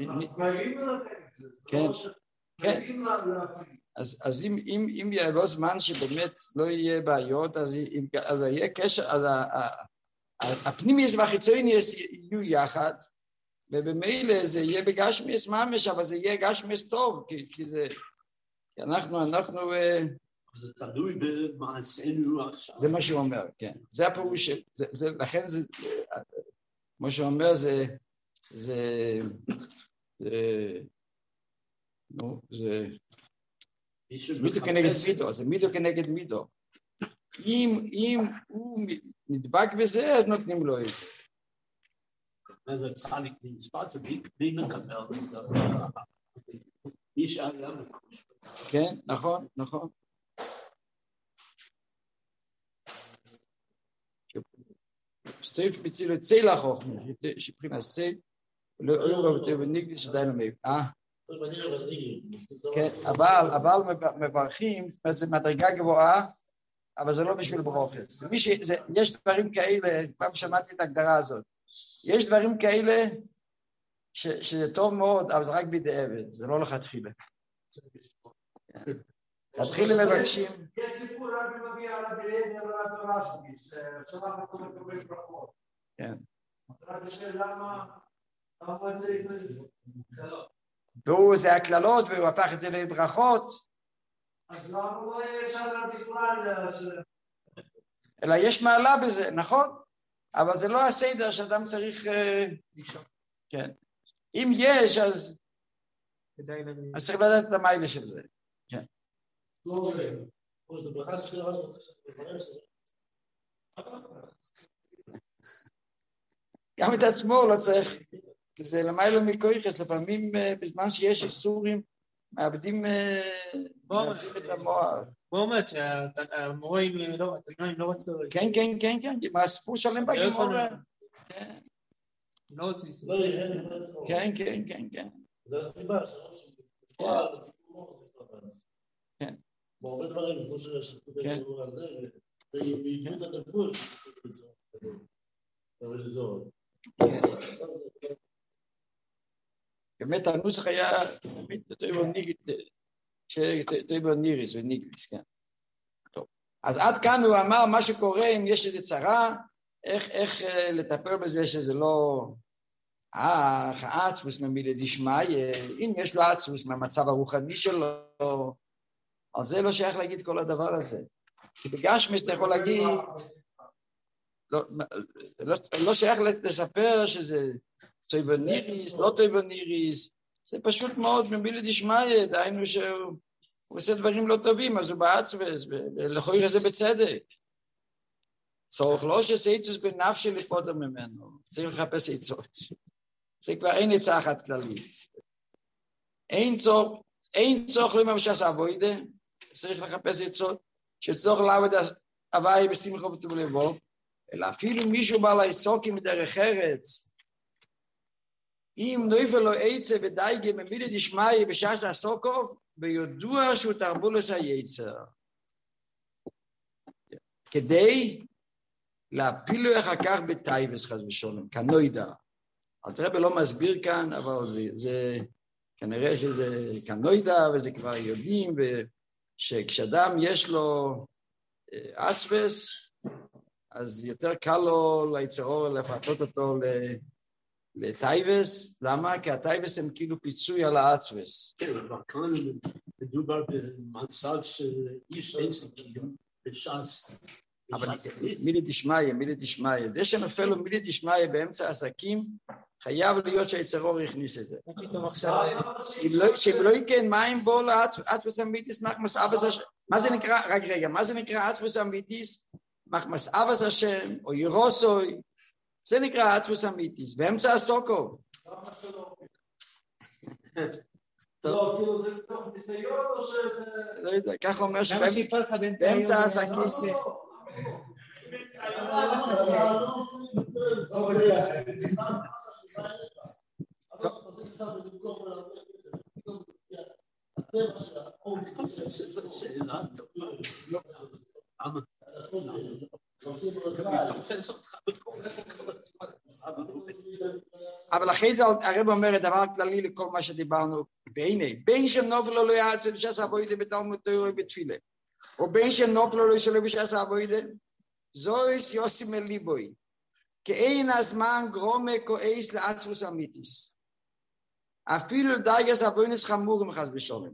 כן, כן. אז, אז אם, אם, אם יבוא זמן שבאמת לא יהיה בעיות, אז, אז יהיה קשר, אז הפנימיוס והחיצוניוס יהיו יחד, ובמילא זה יהיה בגשמיוס ממש, אבל זה יהיה גשמיוס טוב, כי, כי זה, כי אנחנו, אנחנו... זה תלוי במעשינו עכשיו. זה מה שהוא אומר, כן. זה הפירוש, זה, זה, לכן זה, כמו שהוא אומר, זה, זה, זה, נו, זה, מידו כנגד מידו, זה מידו כנגד מידו. אם, אם הוא נדבק בזה, אז נותנים לו את זה. זה צדיק נצפת, מי מקבל את זה? מי שהיה מקוש. כן, נכון, נכון. שטייף בצילו צייל החוכמה, שבחינה סייל, לא אורו יותר בניגליס שדי למייב. אה? כן, אבל, אבל מברכים, זה מדרגה גבוהה, אבל זה לא בשביל ברוכת. יש דברים כאלה, פעם שמעתי את ההגדרה הזאת, יש דברים כאלה שזה טוב מאוד, אבל זה רק בדיעבד, זה לא לכתחילה. תתחיל מבקשים. יש סיפור רק מביא על הבלעזר ועל התורה שלי, ששלח אותו לקבל ברכות. כן. רק בשביל למה, למה זה כללות? והוא זה הכללות, והוא הפך את זה לברכות. אז למה הוא אפשר בכלל? אלא יש מעלה בזה, נכון? אבל זה לא הסדר שאדם צריך... כן. אם יש, אז... אז צריך לדעת את המיילה של זה. כן. זה ברכה שכי לבד רוצה שתברר שזה. גם את עצמו לא צריך, זה למיילו מכויכס, לפעמים בזמן שיש איסורים, מאבדים את המוח. הוא אומר שהמורים לא רצו... כן, כן, כן, כן, מאספו שלם בגמורה. לא רוצים איסור. כן, כן, כן, כן. זה הסיבה, שבפועל לציבור זה כבר בעצם. כן. בהרבה דברים, כמו ששתו בעצמו על זה, ויבנו את הדבול, אבל לזור. באמת הנוסח היה, תויבו ניריס וניגליס, כן. טוב. אז עד כאן הוא אמר מה שקורה אם יש איזו צרה, איך לטפל בזה שזה לא, אך העצמוס ממילי דשמיא, אם יש לו עצמוס מהמצב הרוחני שלו, על זה לא שייך להגיד כל הדבר הזה. כי בגשמיס אתה יכול להגיד, לא, לא, לא שייך לספר שזה טויבניריס, לא טויבניריס, זה פשוט מאוד ממילי דשמיא, דהיינו שהוא עושה דברים לא טובים, אז הוא בעצמס, ולכוי זה בצדק. צורך לא שסייצוס בנפשי לפוטר ממנו, צריך לחפש עצות. זה כבר אין עצה אחת כללית. אין צורך, אין צורך למה שעשה אבוידה, צריך לחפש עצות, שצורך לעבוד הוואי בשמחה וטוב לבו, אלא אפילו מישהו בא לעסוקים מדרך ארץ, אם נויפל לו עצה ודייגה ממילי דשמיא בשעס הסוקוב, ביודוע שהוא תרבולוס היצר. כדי להפילו אחר כך בטייבס חס ושלום, כנוידע. הרב לא מסביר כאן, אבל זה, זה כנראה שזה כנוידע, וזה כבר יודעים, שכשאדם יש לו עצבס, אז יותר קל לו ליצרו לפתות אותו לטייבס. למה? כי הטייבס הם כאילו פיצוי על העצבס. כן, אבל כאן מדובר במצב של איש עסקים בש"ס. אבל מילי דשמיא, מילי דשמיא. זה שנופל לו מילי דשמיא באמצע העסקים, חייב להיות שהיצרור הכניס את זה. שאם לא יקן מים בו לעצבס אמיתיס, מחמס אבס השם. מה זה נקרא? רק רגע, מה זה נקרא עצבס אמיתיס? מחמס אבס השם, או ירוסוי. זה נקרא עצבס אמיתיס, באמצע הסוקו. לא, כאילו זה מתוך ניסיון או שזה... לא יודע, ככה אומר שבאמצע העסקים... אבל אחרי זה הרב אומר דבר כללי לכל מה שדיברנו בהנה, בין שנופל לו לא יעצב שעשה אבוידה בתלמוד תורה בתפילה, או בין שנופל לו שלא בשעשה אבוידה, זויס יוסי מליבוי, כי אין הזמן גרומה כועס לעצבוס אמיתיס. אפילו דייגס אבוינס חמורים חס ושלום.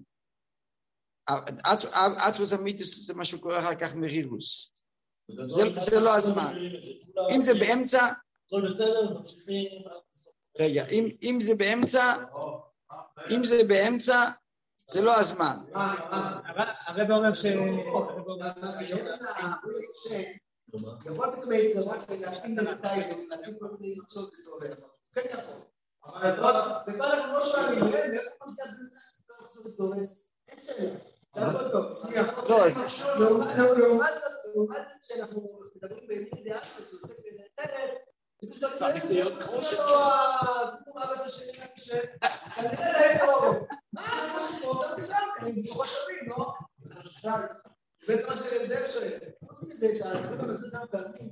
עצבוס אמיתיס זה מה שקורה אחר כך מרירוס. זה לא הזמן. אם זה באמצע... כל בסדר, ממשיכים... רגע, אם זה באמצע... אם זה באמצע, זה לא הזמן. הרב אומר ש... גבוה פתאום היצרות ולהשכים למתי ולהשכים למתי לחשוב בסובב. כן יכול. אבל בכל אנחנו לא שואלים, מאיפה מזגב במצב בסובב? אין שאלה. זה הכל טוב. לא, זה... לעומת זאת שאנחנו מדברים בימין דיאטות שעוסק בנתרת, צריך להיות קרושת. כמו אבא שלי נכנסתי ש... אני יודע לעצור. מה? כמו שאתה אותם בשם, אני בראש שווים, לא? זה בעצם מה שזה אפשרי. חוץ מזה שהדברים המזרים גם פעמים,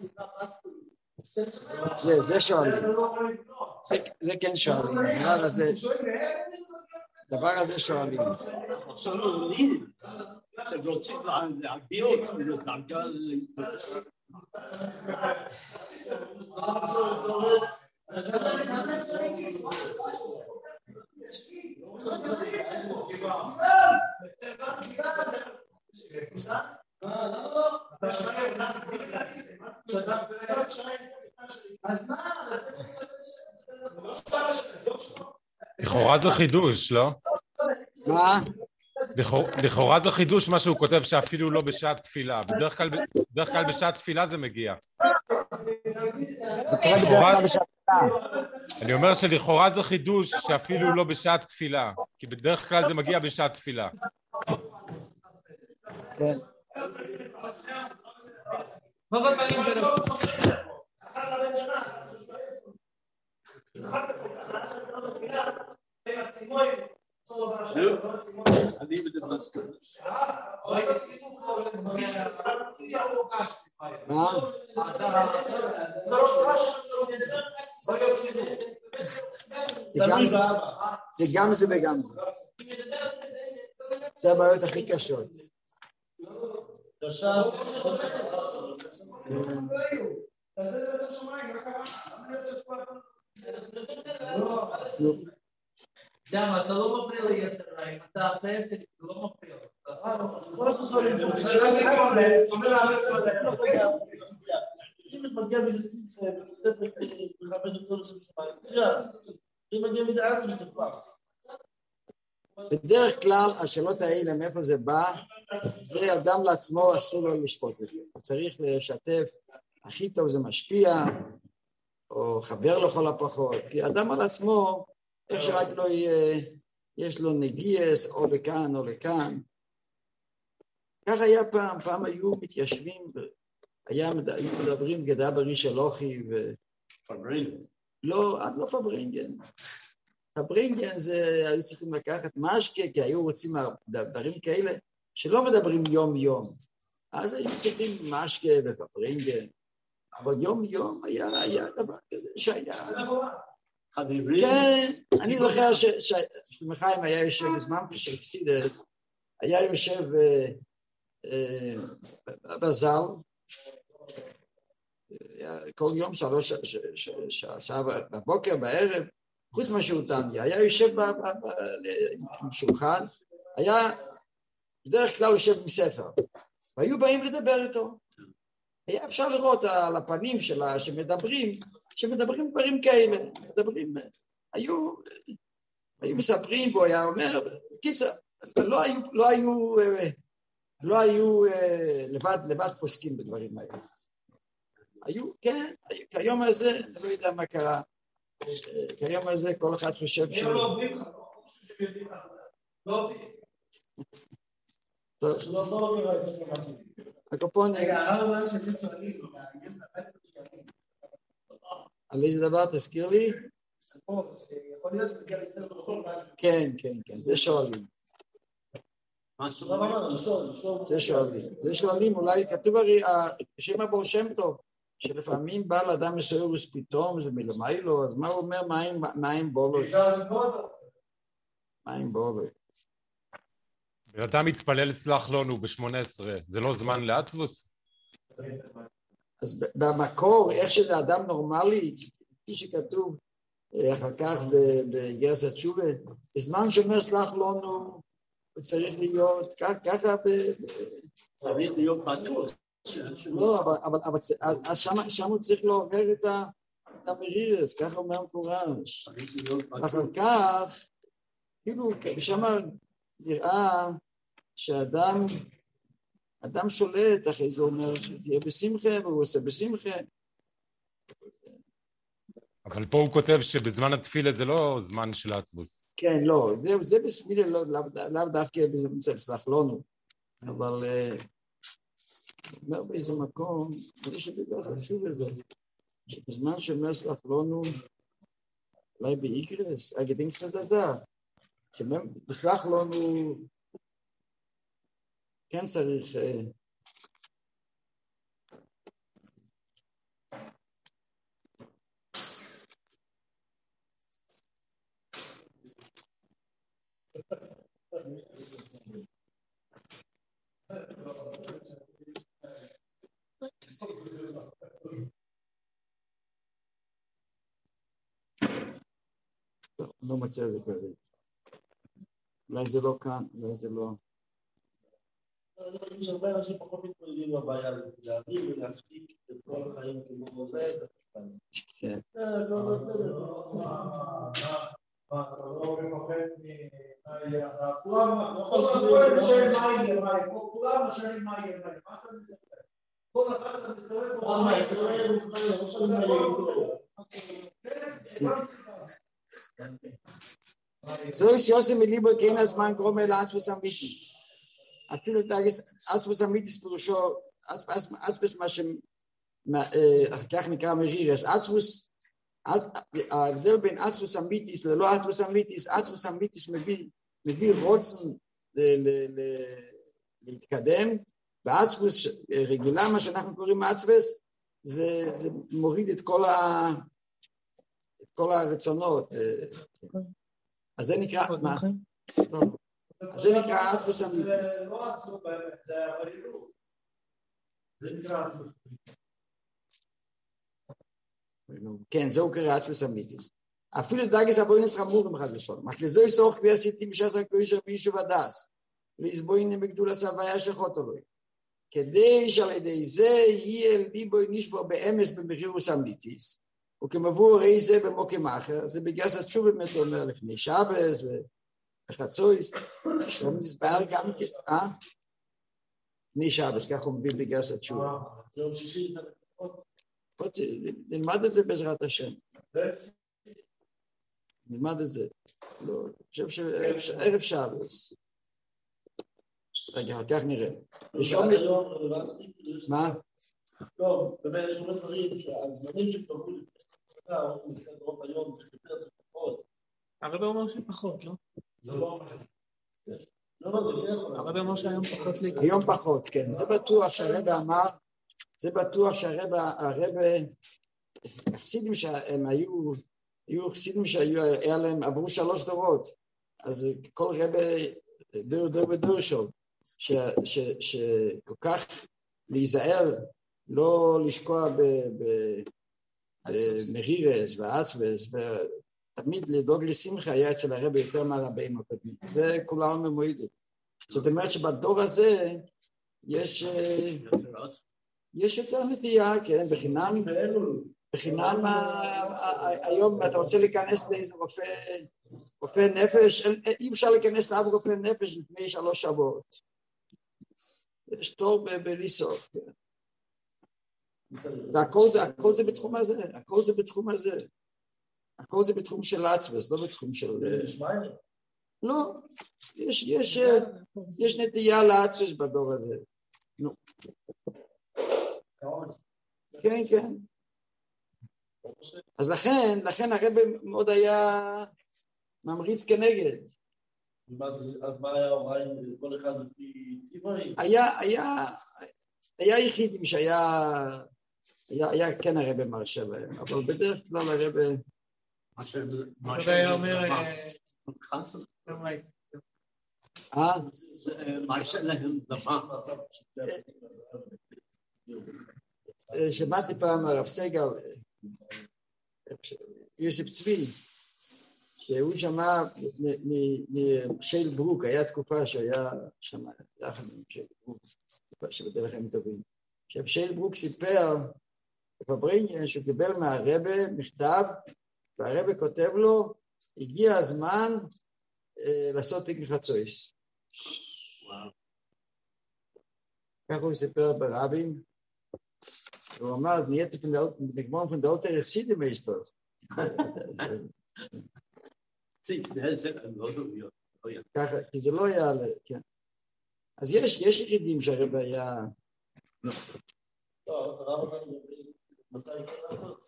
זה, זה שואלים. זה כן שואלים. הדבר הזה... דבר הזה שואלים. עכשיו אומרים, שרוצים להגביר אותם לדרגה... לכאורה זה חידוש, לא? מה? לכאורה זה חידוש מה שהוא כותב שאפילו לא בשעת תפילה. בדרך כלל, בדרך כלל בשעת תפילה זה מגיע. זה קורה בדרך כלל בשעת תפילה. אני אומר שלכאורה זה חידוש שאפילו לא בשעת תפילה. כי בדרך כלל זה מגיע בשעת תפילה. כן. רוב הפעמים זה לא. אני בדמסקו. זה גם זה וגם זה. זה הבעיות הכי קשות. עכשיו, גם, אתה לא מפריע ליצר רע, אם אתה עושה עסק, זה לא מפריע. כל השאלה אם מגיע מזה שמחה, בתוספת מכבד אותו לשם שמיים, מצוין. אם מגיע מזה עצמי, זה כבר. בדרך כלל, השאלות האלה, מאיפה זה בא, זה אדם לעצמו אסור לו לשפוט את זה. הוא צריך לשתף, הכי טוב זה משפיע, או חבר לכל הפחות, כי אדם על עצמו, איך שרק לא יהיה, יש לו נגיעס, או לכאן או לכאן. כך היה פעם, פעם היו מתיישבים, היה מדברים גדה בריש אלוכי, ו... פברינגן. לא, עד לא פברינגן. פברינגן זה, היו צריכים לקחת משקה, כי היו רוצים דברים כאלה, שלא מדברים יום יום. אז היו צריכים משקה ופברינגן. אבל יום יום היה, היה דבר כזה שהיה. חברים. כן, אני זוכר ששלמחיים היה יושב בזמן של חסידות, היה יושב בזל, כל יום שלוש שעה בבוקר, בערב, חוץ מה שהוא תניה, היה יושב עם שולחן, היה בדרך כלל יושב עם ספר, והיו באים לדבר איתו. היה אפשר לראות על הפנים שלה שמדברים, שמדברים דברים כאלה, מדברים, היו, היו מספרים בו, היה אומר, קיצר, לא היו, לא היו, לא היו לבד, לבד פוסקים בדברים האלה. היו, כן, כיום הזה, אני לא יודע מה קרה, כיום הזה כל אחד חושב ש... לא עובדים לך, לא חושב שביודים לך, לא עובדים. טוב. לא לא נראה את זה כמשהו. הקופון... רגע, הרב אומר שזה שואלים, יש לפסק שואלים. על איזה דבר תזכיר לי? יכול להיות שמגיע לסדר בסוף משהו. כן, כן, כן, זה שואלים. משהו. זה שואלים. זה שואלים, אולי כתוב הרי, שם הבור שם טוב, שלפעמים בא לאדם מסוירוס פתאום, זה מלמיילו, אז מה הוא אומר, מים בולו? מים בולו. ואתה מתפלל סלח לנו ב-שמונה עשרה, זה לא זמן לעצבוס? אז במקור, איך שזה אדם נורמלי, כפי שכתוב אחר כך בגרס התשובה, בזמן שאומר סלח לנו, הוא צריך להיות ככה ב... צריך להיות בטוח. לא, אבל שם הוא צריך לעורר את המרירס, ככה אומר מפורש. אחר כך, כאילו, שם נראה שאדם, אדם שולט, אחרי זה אומר שתהיה בשמחה, והוא עושה בשמחה. אבל פה הוא כותב שבזמן התפילה זה לא זמן של עצבוס. כן, לא, זה, זה בסמילה לא, לאו דווקא במצב סלח לנו, אבל אומר באיזה מקום, אני שבגלל חשוב את זה, שבזמן שאומר סלח לנו, אולי באיקרס, אגדים קצת לדעת, שבסלח לנו, כן צריך, לא מצא את זה כרגע. אולי זה לא כאן, אולי זה לא... יש הרבה אנשים פחות מתמודדים בבעיה הזאת, להביא ולהחליק את כל החיים כמו זה, זה פתאום. כן. לא, לא, זה לא. מה, אתה לא מפחד מ... כולם משנים מה יהיה, מה יהיה, כולם משנים מה יהיה, מה אתה מסתכל? כל אחד אתה מסתכל, מה יהיה, לא משנים מה יהיה. זו יוסי מליבו כן הזמן קרום אל עצבוס אמיתיס. אפילו עצבוס אמיתיס פירושו, עצבוס מה שכך נקרא מרירס, עצבוס, ההבדל בין עצבוס אמיתיס ללא עצבוס אמיתיס, עצבוס אמיתיס מביא רוצן להתקדם, ועצבוס רגילה, מה שאנחנו קוראים עצבוס, זה מוריד את כל הרצונות. אז זה נקרא, מה? אז זה נקרא עצבוס אמיתיס. זה לא עצבוס באמת, זה עברינות. זה נקרא... כן, זהו קרא עצמס אמיתיס. אפילו דגס הבוינס חמורים אחד לשון. אך לזו יסוך כבי עשיתי משס הקדוש מישהו ודס. ולסבוינים בגדול הסביה שחות אלוהי. כדי שעל ידי זה יהיה ליבוי נשבור באמס במחירוס אמיתיס. וכמבוא ראי זה במוקים אחר, זה בגלל שהתשוב באמת אומר לפני שבס וחצויס, שלום נסבר גם כן, אה? לפני שבס, כך הוא מביא בגלל שהתשוב. יום שישי, נלמד את זה בעזרת השם. נלמד את זה. לא, אני חושב שערב שבס. רגע, כך נראה. מה? לא, באמת יש הרבה דברים שהזמנים שקראו לפני דורות היום צריך יותר, צריך פחות. הרב אומר שפחות, לא? זה לא אומר. לא, לא, זה לא יכול. הרב אומר שהיום פחות להתעסק. היום פחות, כן. זה בטוח שהרב אמר, זה בטוח שהרב, הרב, החסידים שהם היו, היו חסידים שהיה להם, עברו שלוש דורות. אז כל רב, דור דור ודור שוב, שכל כך להיזהר, לא לשקוע במרירס ועצבס, ותמיד לדאוג לשמחה היה אצל הרב יותר מהרבים הקודמים. זה כולם ממועידים. זאת אומרת שבדור הזה יש יש יותר נטייה, כן, בחינם, בחינם היום אתה רוצה להיכנס לאיזה רופא, רופא נפש, אי אפשר להיכנס לאף רופא נפש לפני שלוש שבועות. יש תור בלי סוף, כן. והכל זה, הכל זה בתחום הזה, הכל זה בתחום הזה. הכל זה בתחום של עצבס, לא בתחום של... לא, יש, יש, יש נטייה לעצבס בדור הזה. נו. כן, כן. אז לכן, לכן הרב מאוד היה ממריץ כנגד. אז מה היה אומרים כל אחד לפי טבעי? היה, היה, היה יחידים שהיה, היה, היה כן הרב מרשה להם, אבל בדרך כלל הרב... הרב היה אומר... אה? מרשה להם דבר. שמעתי פעם הרב סגל, יוסף צבי, שהוא שמע משייל ברוק, היה תקופה שהיה שמע, יחד עם שייל ברוק, תקופה שבדרך הם טובים. עכשיו שייל ברוק סיפר בפבריניה שהוא קיבל מהרבא מכתב, והרבא כותב לו, הגיע הזמן לעשות תיקון חצויס. כך הוא סיפר ברבים, הוא אמר, אז נהייתי נגמור von der alter Chassidemeister. ככה, כי זה לא יעלה, כן. אז יש, יש יחידים שהרב היה... לא, הרב מתי כן לעשות?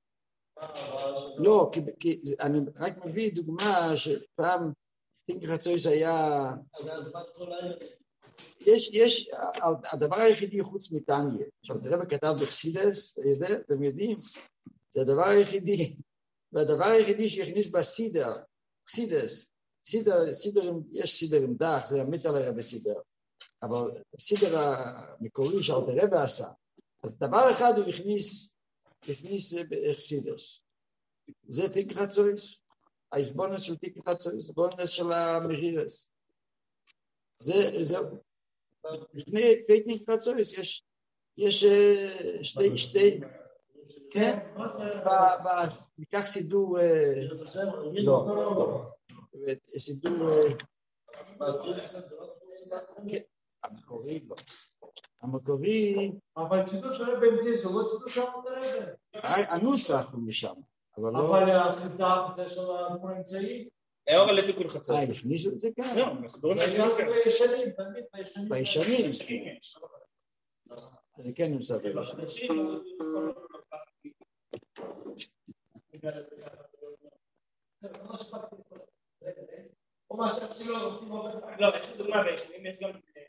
לא, כי אני רק מביא דוגמה שפעם תינק חצויס היה... אז זה הזמן כל הערב. יש, יש, הדבר היחידי חוץ מטניה, עכשיו תראה בכתב בחסידס, אתם יודעים, זה הדבר היחידי, והדבר היחידי שהכניס בסידר, חסידס, סידר, סידר, יש סידר עם דח, זה המת על הרב סידר, אבל סידר המקורי שאלתר רב עשה, אז דבר אחד הוא הכניס, הכניס בחסידס, זה תיק חצויס, ההסבונס של תיק חצויס, הסבונס של המחירס, זה, זה, לפני פייטניק חצויס, יש, יש שתי, שתי, כן, ניקח סידור, לא, סידור, המקורי לא, המקורי, אבל סידור של בנזין, זה לא סידור של הרב. הנוסח הוא משם, אבל לא, אבל החלטה זה של האמצעי, היה לתיקון חצויס. אה, הכניסו את זה כאן? לא, מסדורים זה היה בישנים, תמיד בישנים, בישנים. זה כן נמצא בישנים. לא, יש לי דוגמה בישנים, יש גם...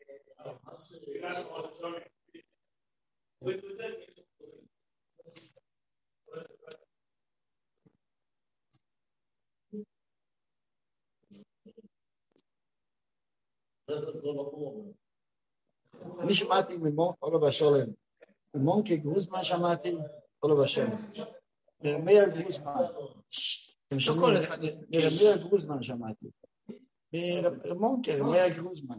אני שמעתי ממון, אולו בשולם, ממון כגרוז מה שמעתי, אולו בשולם. מאיר גרוזמן. לא כל אחד. מאיר גרוזמן שמעתי. מונקר, מאיר גרוזמן.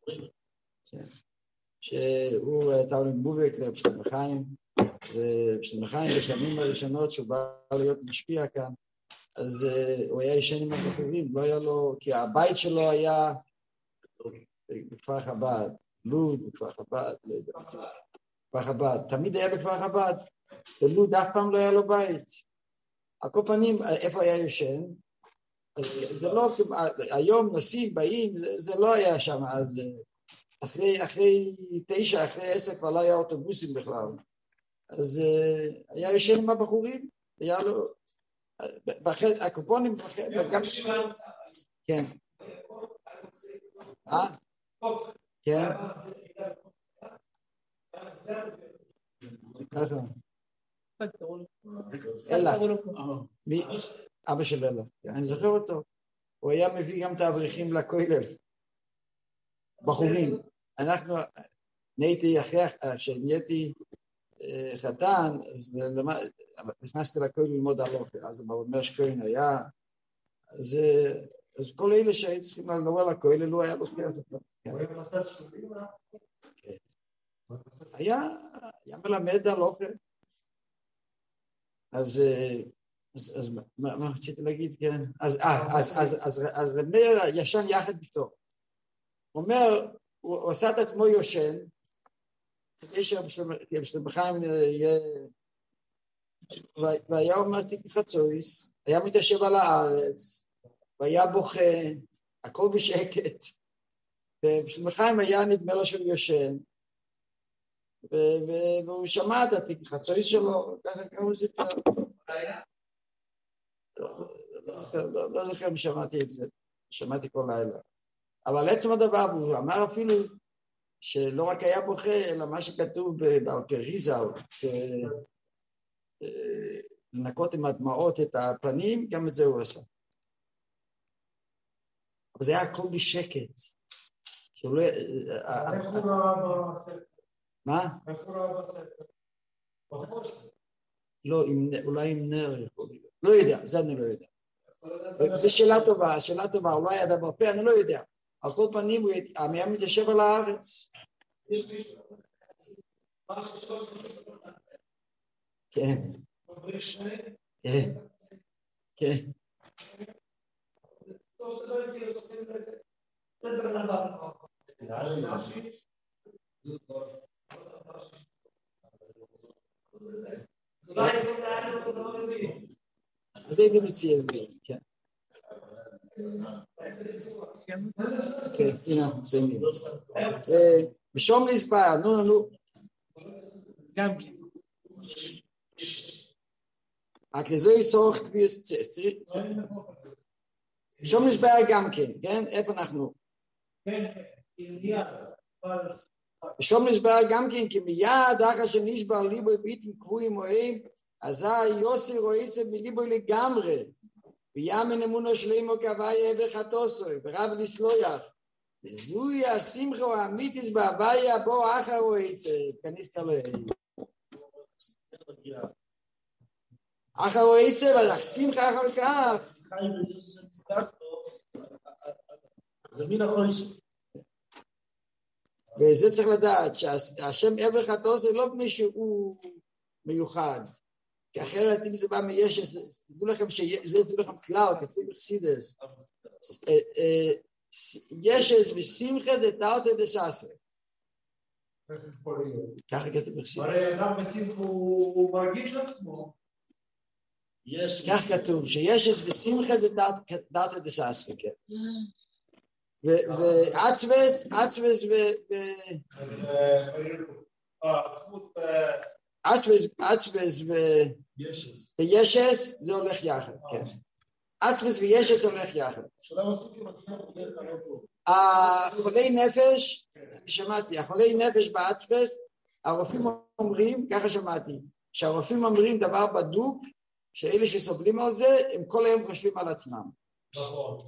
שהוא תלמיד בובקלר בשלום החיים, ובשלום החיים בשנים הראשונות שהוא בא להיות משפיע כאן, אז הוא היה ישן עם הבחורים, לא היה לו, כי הבית שלו היה בכפר חב"ד, לוד, בכפר חב"ד, בכפר חב"ד, תמיד היה בכפר חב"ד, ולוד אף פעם לא היה לו בית. על כל פנים, איפה היה ישן? זה לא, היום נוסעים, באים, זה, זה לא היה שם, אז אחרי, אחרי תשע, אחרי עשר כבר לא היה אוטובוסים בכלל. אז היה ישן עם הבחורים, היה לו, בחד, הקופונים, גם... כן. אה? כן. ככה. אלה. מי? אבא של אלה. אני זוכר אותו. הוא היה מביא גם את האברכים לכולל. בחורים. אנחנו נהייתי אחרי, כשנהייתי חתן, אז נכנסתי לכולל ללמוד הלוכה. אז במאמר שכהן היה. אז, אז כל אלה שהיו צריכים ללמוד לכולל, הוא היה לוקח את זה. היה, היה מלמד הלוכה. אז, אז, אז מה, מה רציתי להגיד, כן? אז, אה, אז, אז, אז, אז מאיר ישן יחד איתו. הוא אומר, הוא, הוא עושה את עצמו יושן, כדי שבשלום החיים יהיה, והיה אומר טיפי חצויס, היה מתיישב על הארץ, והיה בוכה, הכל בשקט, ובשלום החיים היה נדמה לו שהוא יושן, והוא שמע את הטיפי חצויס שלו, ככה הוא סיפר. לא זוכר אם שמעתי את זה, שמעתי כל לילה. אבל עצם הדבר, הוא אמר אפילו שלא רק היה בוכה, אלא מה שכתוב בפריזל, לנקות עם הדמעות את הפנים, גם את זה הוא עשה. אבל זה היה הכל בשקט. מה? לא, אולי עם נר. לא יודע, זה אני לא יודע. זו שאלה טובה, שאלה טובה, אולי היה דבר פה, אני לא יודע. על כל פנים, הוא היה מתיישב על הארץ. כן. כן. כן. אז הייתי מציע הסבר, כן. כן, הנה אנחנו מסיימים. בשום נסבר, נו, נו. גם כן. רק לזו יסורך כביס, בשום נסבר גם כן, כן? איפה אנחנו? בשום נסבר גם כן, כי מיד אחר שנשבר ליבו ביטים קבועים מוהם, אזי יוסי רויצה מליבו לגמרי, ויאמן אמונו שלמו כהוויה וחטוסוי, ורב לסלויח, וזוי השמחה או האמיתיס בהוויה בו אחר רויצה, כניס כלוי. אחר רויצה, והשמחה אחר כך. זה מין החוש. וזה צריך לדעת, שהשם עבר חטוסוי לא בני שהוא מיוחד. כי אחרת אם זה בא מישס, תדעו לכם שזה, תדעו לכם כלל, כתוב בחסידס. ישס ושמחה זה תרתי דססה. ככה כתוב בחסידס. הרי אדם בשמחה הוא מרגיש עצמו. כך כתוב, שישס ושמחה זה תרתי דססה, כן. ועצבס, עצבס ו... העצמות עצבס, עצבס וישס זה הולך יחד, כן. עצבס וישס הולך יחד. החולי נפש, אני שמעתי, החולי נפש בעצבס, הרופאים אומרים, ככה שמעתי, שהרופאים אומרים דבר בדוק, שאלה שסובלים על זה, הם כל היום חושבים על עצמם. נכון.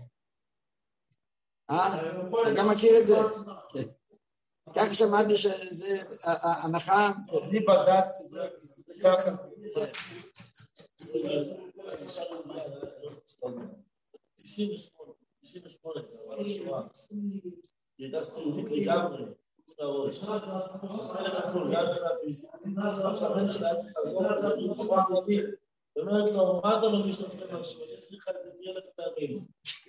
אה? אתה גם מכיר את זה? כן. כך שמעתי שזה הנחה... אני בדקתי, ככה. תשעים ושמונה, תשעים ושמונה, על השואה. היא הייתה סיומית לגמרי, חוץ מהראש. חלק עצמו, יד בין הפיזית. שהבן שלה צריך לעזור, זה היא תורה רבית. ואומרת לו, מה אתה מרגיש שאתה עושה משהו? אני אצליח את זה מי אלף פעמים.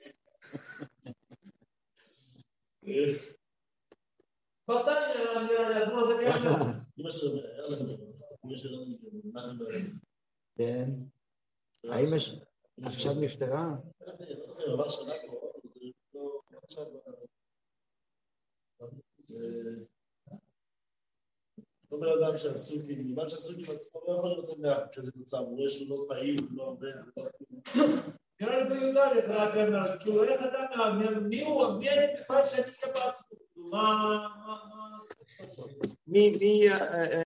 מתי נראה לי, אדמו הזה ככה? אמא שלו, היה לנו, אמא שלנו, מה הם באים? כן. האם יש... עכשיו נפטרה? אני לא זוכר, עבר שנה כבר, זה לא... עכשיו... לא בן אדם שעסוק עם... בן שעסוק עם עצמו, לא יכול לרצות מעט כזה תוצר, הוא רואה שהוא לא פעיל, הוא לא עובד, הוא לא... נראה לי ביודע יכולה גם, כאילו איך אתה, מי הוא, מי אני בכלל שאני אהיה בעצמו? מה... מי...